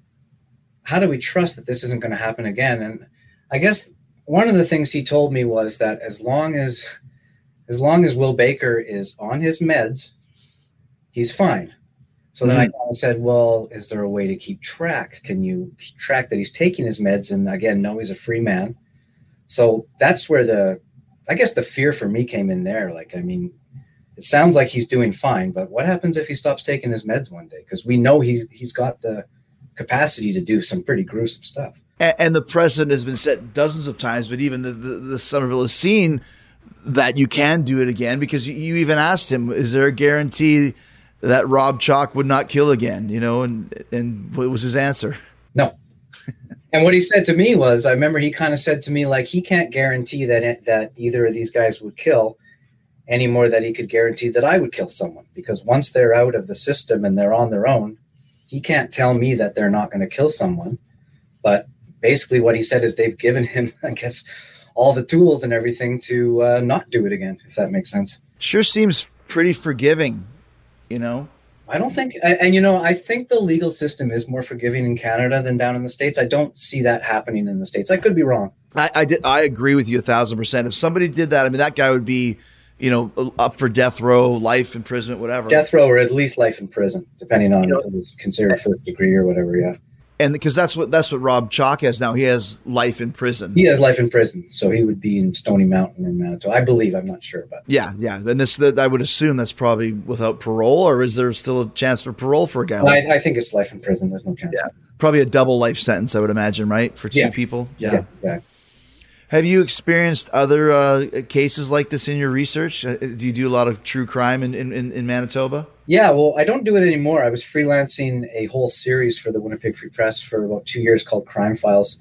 how do we trust that this isn't going to happen again? And I guess one of the things he told me was that as long as, as long as Will Baker is on his meds, he's fine. So mm-hmm. then I kind of said, well, is there a way to keep track? Can you keep track that he's taking his meds? And again, no, he's a free man. So that's where the, I guess the fear for me came in there. Like, I mean, it sounds like he's doing fine, but what happens if he stops taking his meds one day? Because we know he, he's got the capacity to do some pretty gruesome stuff. And, and the precedent has been set dozens of times, but even the, the, the Somerville has seen that you can do it again, because you, you even asked him, is there a guarantee that Rob Chalk would not kill again? You know, and, and what was his answer? No. And what he said to me was, I remember he kind of said to me, like, he can't guarantee that, that either of these guys would kill any more than he could guarantee that I would kill someone, because once they're out of the system and they're on their own, he can't tell me that they're not going to kill someone. But basically what he said is they've given him, I guess, all the tools and everything to uh, not do it again, if that makes sense. Sure seems pretty forgiving, you know? I don't think, and, and you know, I think the legal system is more forgiving in Canada than down in the States. I don't see that happening in the States. I could be wrong. I, I, did, I agree with you a thousand percent. If somebody did that, I mean, that guy would be, you know, up for death row, life imprisonment, whatever. Death row or at least life in prison, depending on you know, if it was considered first degree or whatever, yeah. And because that's what that's what Rob Chalk has now. He has life in prison. He has life in prison, so he would be in Stony Mountain in Manitoba. I believe. I'm not sure, but yeah, yeah. And this, that, I would assume that's probably without parole, or is there still a chance for parole for a guy? Like I, I think it's life in prison. There's no chance. Yeah, probably a double life sentence, I would imagine, right, for two yeah. people. Yeah. yeah, exactly. Have you experienced other uh, cases like this in your research? Uh, do you do a lot of true crime in, in, in Manitoba? Yeah, well, I don't do it anymore. I was freelancing a whole series for the Winnipeg Free Press for about two years called Crime Files.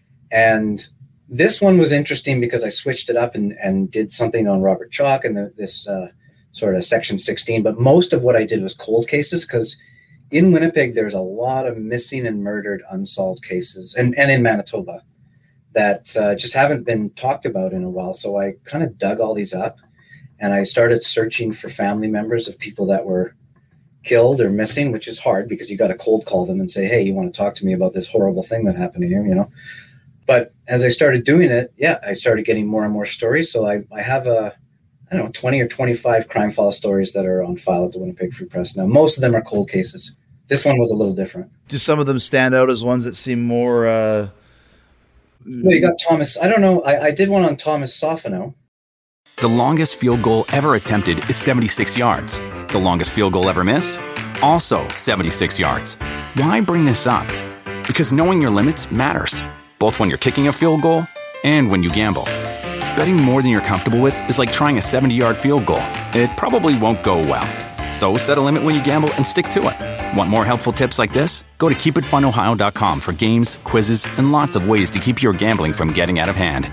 And this one was interesting because I switched it up and, and did something on Robert Chalk and the, this uh, sort of Section sixteen. But most of what I did was cold cases, because in Winnipeg, there's a lot of missing and murdered unsolved cases, and, and in Manitoba, that uh, just haven't been talked about in a while. So I kind of dug all these up and I started searching for family members of people that were killed or missing, which is hard because you got to cold call them and say, hey, you want to talk to me about this horrible thing that happened here, you know? But as I started doing it, yeah, I started getting more and more stories. So I, I have a, I don't know, twenty or twenty-five crime file stories that are on file at the Winnipeg Free Press. Now, most of them are cold cases. This one was a little different. Do some of them stand out as ones that seem more... Uh... Well, you got Thomas. I don't know. I, I did one on Thomas Sofino. The longest field goal ever attempted is seventy-six yards. The longest field goal ever missed? Also seventy-six yards. Why bring this up? Because knowing your limits matters, both when you're kicking a field goal and when you gamble. Betting more than you're comfortable with is like trying a seventy-yard field goal. It probably won't go well. So set a limit when you gamble and stick to it. Want more helpful tips like this? Go to keep it fun ohio dot com for games, quizzes, and lots of ways to keep your gambling from getting out of hand.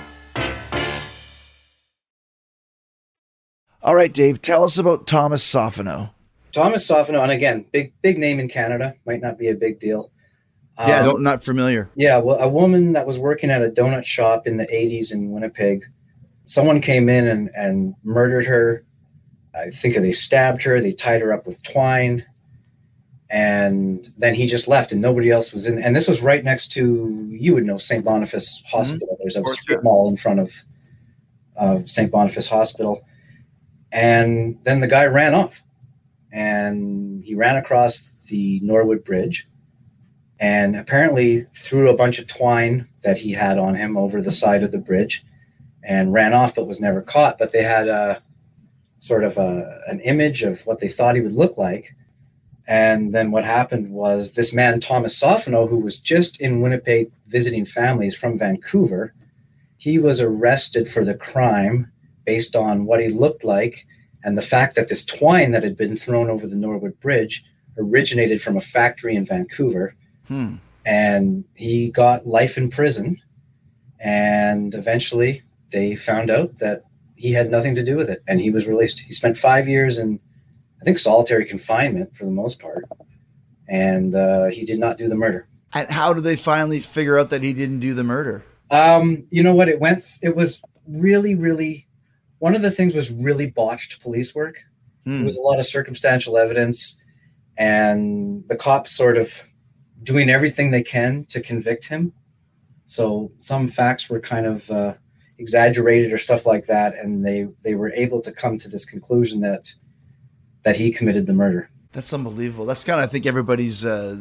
All right, Dave, tell us about Thomas Sofino. Thomas Sofino, and again, big big name in Canada, might not be a big deal. Um, Yeah, don't, not familiar. Yeah, well, a woman that was working at a donut shop in the eighties in Winnipeg, someone came in and, and murdered her. I think they stabbed her. They tied her up with twine. And then he just left and nobody else was in. And this was right next to, you would know, Saint Boniface Hospital. Mm-hmm. There's a strip mall in front of uh, Saint Boniface Hospital. And then the guy ran off. And he ran across the Norwood Bridge and apparently threw a bunch of twine that he had on him over the side of the bridge and ran off, but was never caught. But they had a sort of a, an image of what they thought he would look like. And then what happened was this man, Thomas Sofino, who was just in Winnipeg visiting families from Vancouver, he was arrested for the crime based on what he looked like and the fact that this twine that had been thrown over the Norwood Bridge originated from a factory in Vancouver. Hmm. And he got life in prison. And eventually they found out that he had nothing to do with it. And he was released. He spent five years in, I think, solitary confinement for the most part. And uh, he did not do the murder. And how did they finally figure out that he didn't do the murder? Um, you know what? It went, it was really, really, one of the things was really botched police work. Hmm. There was a lot of circumstantial evidence and the cops sort of doing everything they can to convict him. So some facts were kind of uh, exaggerated or stuff like that. And they, they were able to come to this conclusion that that he committed the murder. That's unbelievable. That's kind of, I think, everybody's uh,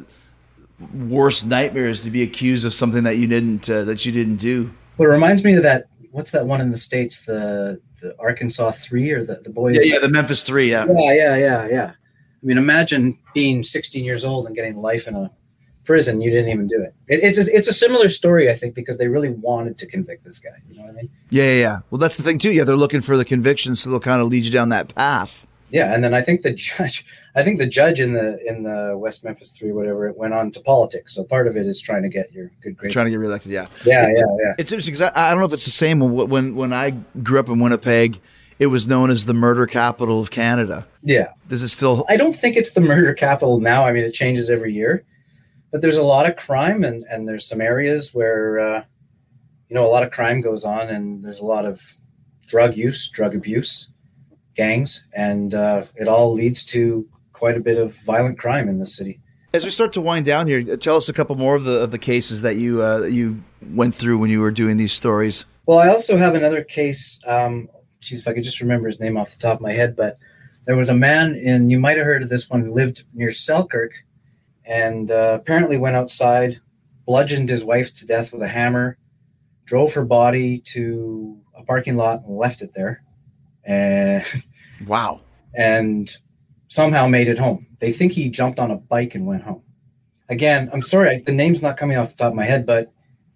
worst nightmare is to be accused of something that you didn't uh, that you didn't do. Well, it reminds me of that. What's that one in the States? The the Arkansas Three or the the boys? Yeah, yeah, the Memphis Three. Yeah, yeah, yeah, yeah, yeah. I mean, imagine being sixteen years old and getting life in a prison. You didn't even do it. it it's a, it's a similar story, I think, because they really wanted to convict this guy. You know what I mean? Yeah, yeah, yeah. Well, that's the thing too. Yeah, they're looking for the conviction, so they'll kind of lead you down that path. Yeah, and then I think the judge, I think the judge in the in the West Memphis Three, whatever, it went on to politics. So part of it is trying to get your good grades. Trying to get reelected, yeah. Yeah, yeah, yeah. It's interesting. I don't know if it's the same. When when I grew up in Winnipeg, it was known as the murder capital of Canada. Yeah. Does it still? I don't think it's the murder capital now. I mean, it changes every year, but there's a lot of crime, and and there's some areas where uh, you know a lot of crime goes on, and there's a lot of drug use, drug abuse, gangs, and uh, it all leads to quite a bit of violent crime in this city. As we start to wind down here, tell us a couple more of the of the cases that you uh, you went through when you were doing these stories. Well, I also have another case. Um, geez, if I could just remember his name off the top of my head, but there was a man in, you might have heard of this one, who lived near Selkirk, and uh, apparently went outside, bludgeoned his wife to death with a hammer, drove her body to a parking lot and left it there. And wow. And somehow made it home. They think he jumped on a bike and went home. Again, I'm sorry, the name's not coming off the top of my head, but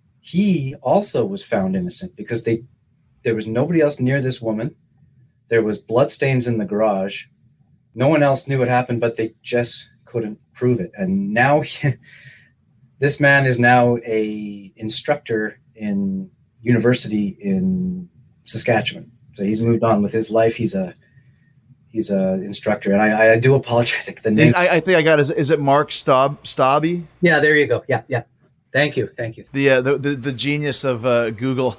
he also was found innocent because they there was nobody else near this woman. There was bloodstains in the garage. No one else knew what happened, but they just couldn't prove it. And now he, this man is now a instructor in university in Saskatchewan. So he's moved on with his life. He's a he's a instructor, and I, I do apologize. The name. I, I think I got is is it Mark Staub Stobby? Yeah, there you go. Yeah, yeah. Thank you, thank you. The uh, the, the the genius of uh, Google.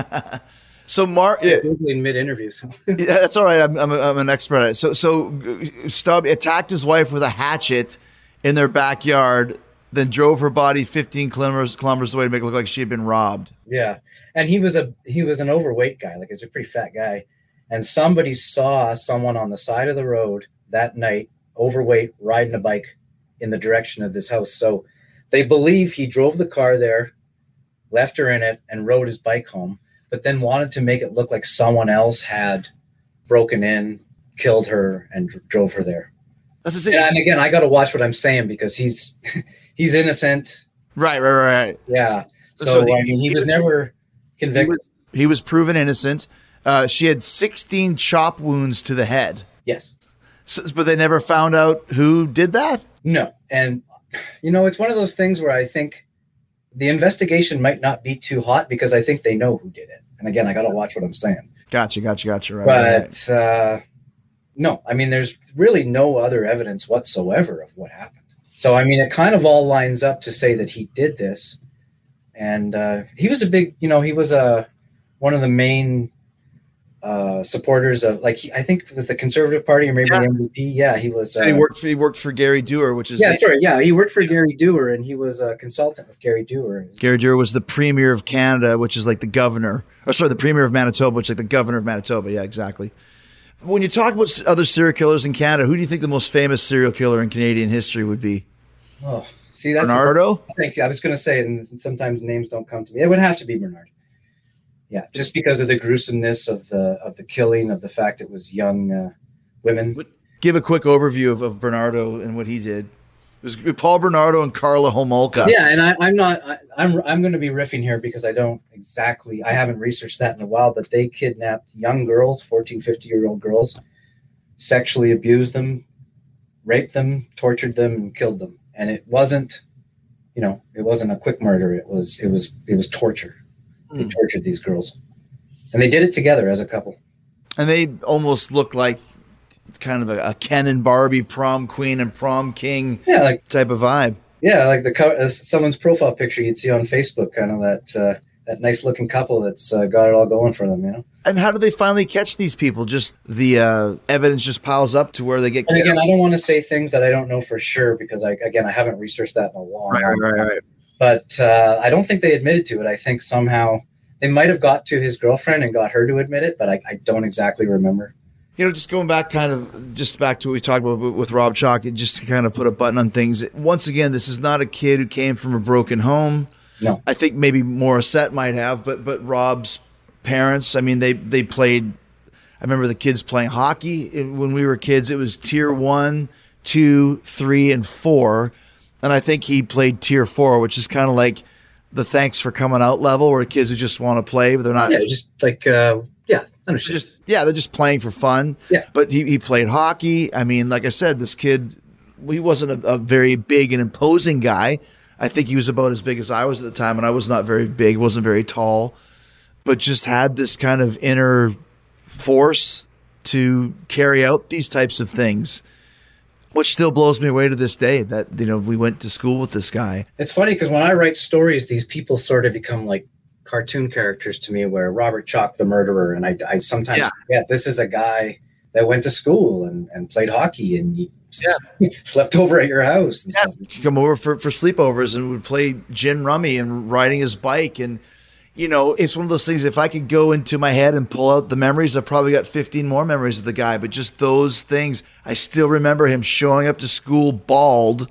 So Mark, yeah, Googling mid interviews. Yeah, that's all right. I'm I'm, a, I'm an expert at it. So so Stobby attacked his wife with a hatchet in their backyard, then drove her body fifteen kilometers kilometers away to make it look like she had been robbed. Yeah. And he was a he was an overweight guy, like he's a pretty fat guy. And somebody saw someone on the side of the road that night, overweight, riding a bike in the direction of this house. So they believe he drove the car there, left her in it, and rode his bike home, but then wanted to make it look like someone else had broken in, killed her, and dr- drove her there. That's and, and again, I got to watch what I'm saying because he's he's innocent. Right, right, right. Yeah. So, So he- I mean, he was never convicted. He was, he was proven innocent. Uh, she had sixteen chop wounds to the head. Yes. So, but they never found out who did that? No. And, you know, it's one of those things where I think the investigation might not be too hot because I think they know who did it. And again, I got to watch what I'm saying. Gotcha, gotcha, gotcha. Right, right. But uh, no, I mean, there's really no other evidence whatsoever of what happened. So, I mean, it kind of all lines up to say that he did this. And uh, he was a big, you know, he was a, one of the main uh, supporters of, like, he, I think with the Conservative Party or maybe Yeah. the M V P. Yeah, he was. So he uh, worked for he worked for Gary Dewar, which is Yeah, the- sorry. Yeah, he worked for Gary Dewar, and he was a consultant with Gary Dewar. Gary Dewar was the premier of Canada, which is like the governor. Or sorry, the premier of Manitoba, which is like the governor of Manitoba. Yeah, exactly. When you talk about other serial killers in Canada, who do you think the most famous serial killer in Canadian history would be? Oh, see, that's Bernardo? Thank you. I was going to say, and sometimes names don't come to me. It would have to be Bernard. Yeah, just because of the gruesomeness of the of the killing, of the fact it was young uh, women. Give a quick overview of, of Bernardo and what he did. It was Paul Bernardo and Carla Homolka. Yeah, and I, I'm not. I, I'm I'm going to be riffing here because I don't exactly. I haven't researched that in a while. But they kidnapped young girls, fourteen, fifteen year old girls, sexually abused them, raped them, tortured them, and killed them. And it wasn't, you know, it wasn't a quick murder. It was it was it was torture. They Mm. tortured these girls, and they did it together as a couple. And they almost look like it's kind of a, a Ken and Barbie prom queen and prom king Yeah, like type of vibe. yeah, like the co- uh, someone's profile picture you'd see on Facebook, kind of that uh, that nice looking couple that's uh, got it all going for them, you know. And how do they finally catch these people? Just the uh, evidence just piles up to where they get And again, killed? I don't want to say things that I don't know for sure because I again I haven't researched that in a long Right, time. right, right, right. But uh, I don't think they admitted to it. I think somehow they might have got to his girlfriend and got her to admit it, but I, I don't exactly remember. You know, just going back kind of just back to what we talked about with Rob Chalk, just to kind of put a button on things. Once again, this is not a kid who came from a broken home. No. I think maybe Morissette might have, but but Rob's parents, I mean, they they played. I remember the kids playing hockey when we were kids. It was tier one, two, three, and four, and I think he played tier four, which is kind of like the thanks for coming out level, where kids who just want to play, but they're not. Yeah, just like uh, yeah, understood. Just yeah, they're just playing for fun. Yeah. But he, he played hockey. I mean, like I said, this kid, he wasn't a, a very big and imposing guy. I think he was about as big as I was at the time, and I was not very big, wasn't very tall, but just had this kind of inner force to carry out these types of things, which still blows me away to this day that, you know, we went to school with this guy. It's funny because when I write stories, these people sort of become like cartoon characters to me, where Robert Chalk, the murderer, and I, I sometimes Yeah. forget this is a guy that went to school and, and played hockey and he slept over at your house and Yeah, stuff. he'd come over for, for sleepovers and would play gin rummy and riding his bike. And, you know, it's one of those things, if I could go into my head and pull out the memories, I've probably got fifteen more memories of the guy. But just those things, I still remember him showing up to school bald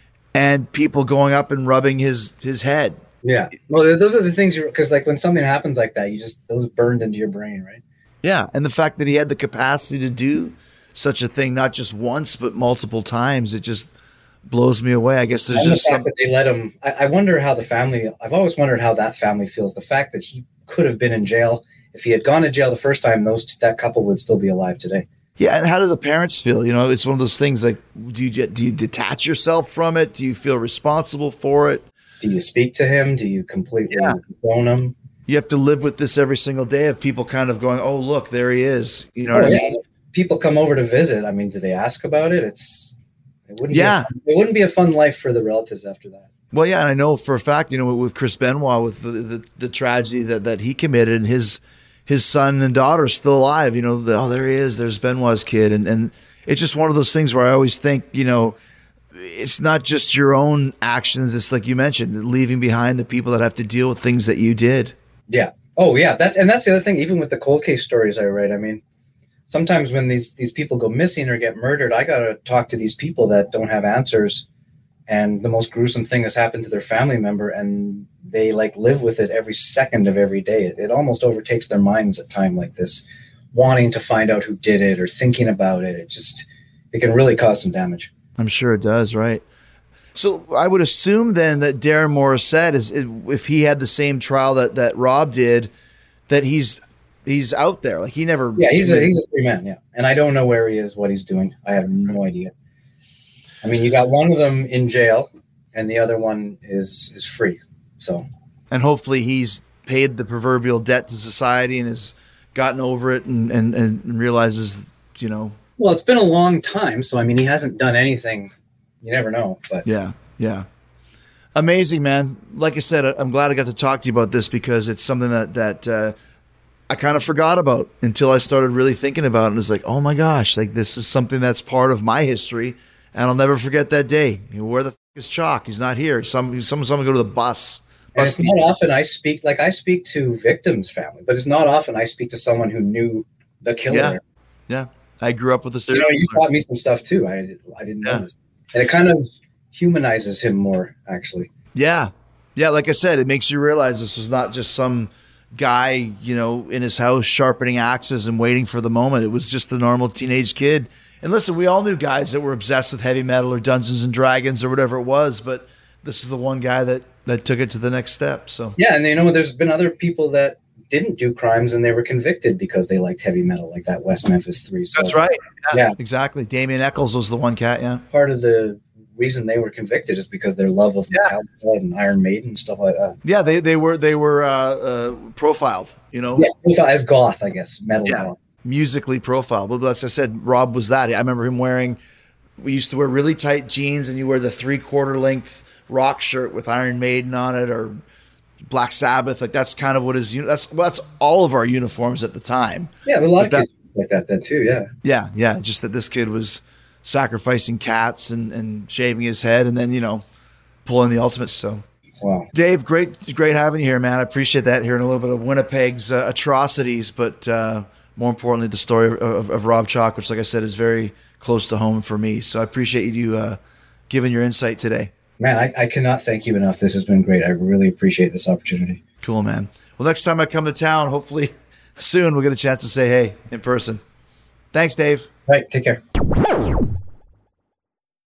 and people going up and rubbing his, his head. Yeah. Well, those are the things you because like when something happens like that, you just those burned into your brain, right? Yeah. And the fact that he had the capacity to do such a thing, not just once, but multiple times, it just blows me away. I guess there's And the just fact some. that they let him. I, I wonder how the family. I've always wondered how that family feels. The fact that he could have been in jail. If he had gone to jail the first time, those that couple would still be alive today. Yeah, and how do the parents feel? You know, it's one of those things like, do you do you detach yourself from it? Do you feel responsible for it? Do you speak to him? Do you completely Yeah. phone him? You have to live with this every single day of people kind of going, "Oh, look, there he is." You know Oh, what I yeah. mean? People come over to visit. I mean, do they ask about it? It's it wouldn't. Yeah. Be a, it wouldn't be a fun life for the relatives after that. Well, yeah, and I know for a fact, you know, with Chris Benoit, with the the, the tragedy that, that he committed, and his his son and daughter are still alive. You know, the, oh, there he is. There's Benoit's kid, and and it's just one of those things where I always think, you know, it's not just your own actions. It's like you mentioned, leaving behind the people that have to deal with things that you did. Yeah. Oh, yeah. That's and that's the other thing. Even with the cold case stories I write, I mean, sometimes when these these people go missing or get murdered, I got to talk to these people that don't have answers, and the most gruesome thing has happened to their family member, and they like live with it every second of every day. It, it almost overtakes their minds at time like this, wanting to find out who did it or thinking about it. It just it can really cause some damage. I'm sure it does, right? So I would assume then that Darren Morissette is, if he had the same trial that, that Rob did, that he's he's out there. Like he never. Yeah, he's a he's a free man. Yeah, and I don't know where he is, what he's doing. I have no idea. I mean, you got one of them in jail, and the other one is is free. So, and hopefully he's paid the proverbial debt to society and has gotten over it and and, and realizes, you know. well, it's been a long time, so I mean, he hasn't done anything. You never know, but Yeah, yeah. Amazing, man. Like I said, I'm glad I got to talk to you about this because it's something that that uh, I kind of forgot about until I started really thinking about it. And it's like, oh my gosh, like this is something that's part of my history. And I'll never forget that day. You know, where the f- is Chalk? He's not here. Some, some, someone go to the bus. And it's not often I speak, like I speak to victims' family, but it's not often I speak to someone who knew the killer. Yeah. Yeah. I grew up with a You serial know, you killer. taught me some stuff too. I, I didn't Yeah. know this. And it kind of humanizes him more, actually. Yeah. Yeah. Like I said, it makes you realize this was not just some guy, you know, in his house sharpening axes and waiting for the moment. It was just a normal teenage kid. And listen, we all knew guys that were obsessed with heavy metal or Dungeons and Dragons or whatever it was, but this is the one guy that, that took it to the next step. So Yeah, and you know, there's been other people that didn't do crimes and they were convicted because they liked heavy metal, like that West Memphis Three. So that's right. Yeah, Yeah. exactly. Damien Eccles was the one cat. Yeah. part of the reason they were convicted is because their love of Yeah. Metallica and Iron Maiden and stuff like that. Yeah. They, they were, they were, uh, uh, profiled, you know, Yeah, as goth, I guess, metal Yeah. goth. musically profiled. But as I said, Rob was that. I remember him wearing, we used to wear really tight jeans and you wear the three quarter length rock shirt with Iron Maiden on it or Black Sabbath. Like that's kind of what his, that's, well, that's all of our uniforms at the time. Yeah, but a lot of But that- kids like that then too, yeah. Yeah. Yeah. Just that this kid was sacrificing cats and, and shaving his head and then, you know, pulling the ultimate. So Wow. Dave, great, great having you here, man. I appreciate that, hearing a little bit of Winnipeg's uh, atrocities, but uh, more importantly, the story of, of Rob Chalk, which, like I said, is very close to home for me. So I appreciate you uh, giving your insight today. Man, I, I cannot thank you enough. This has been great. I really appreciate this opportunity. Cool, man. Well, next time I come to town, hopefully soon, we'll get a chance to say hey in person. Thanks, Dave. Right, take care.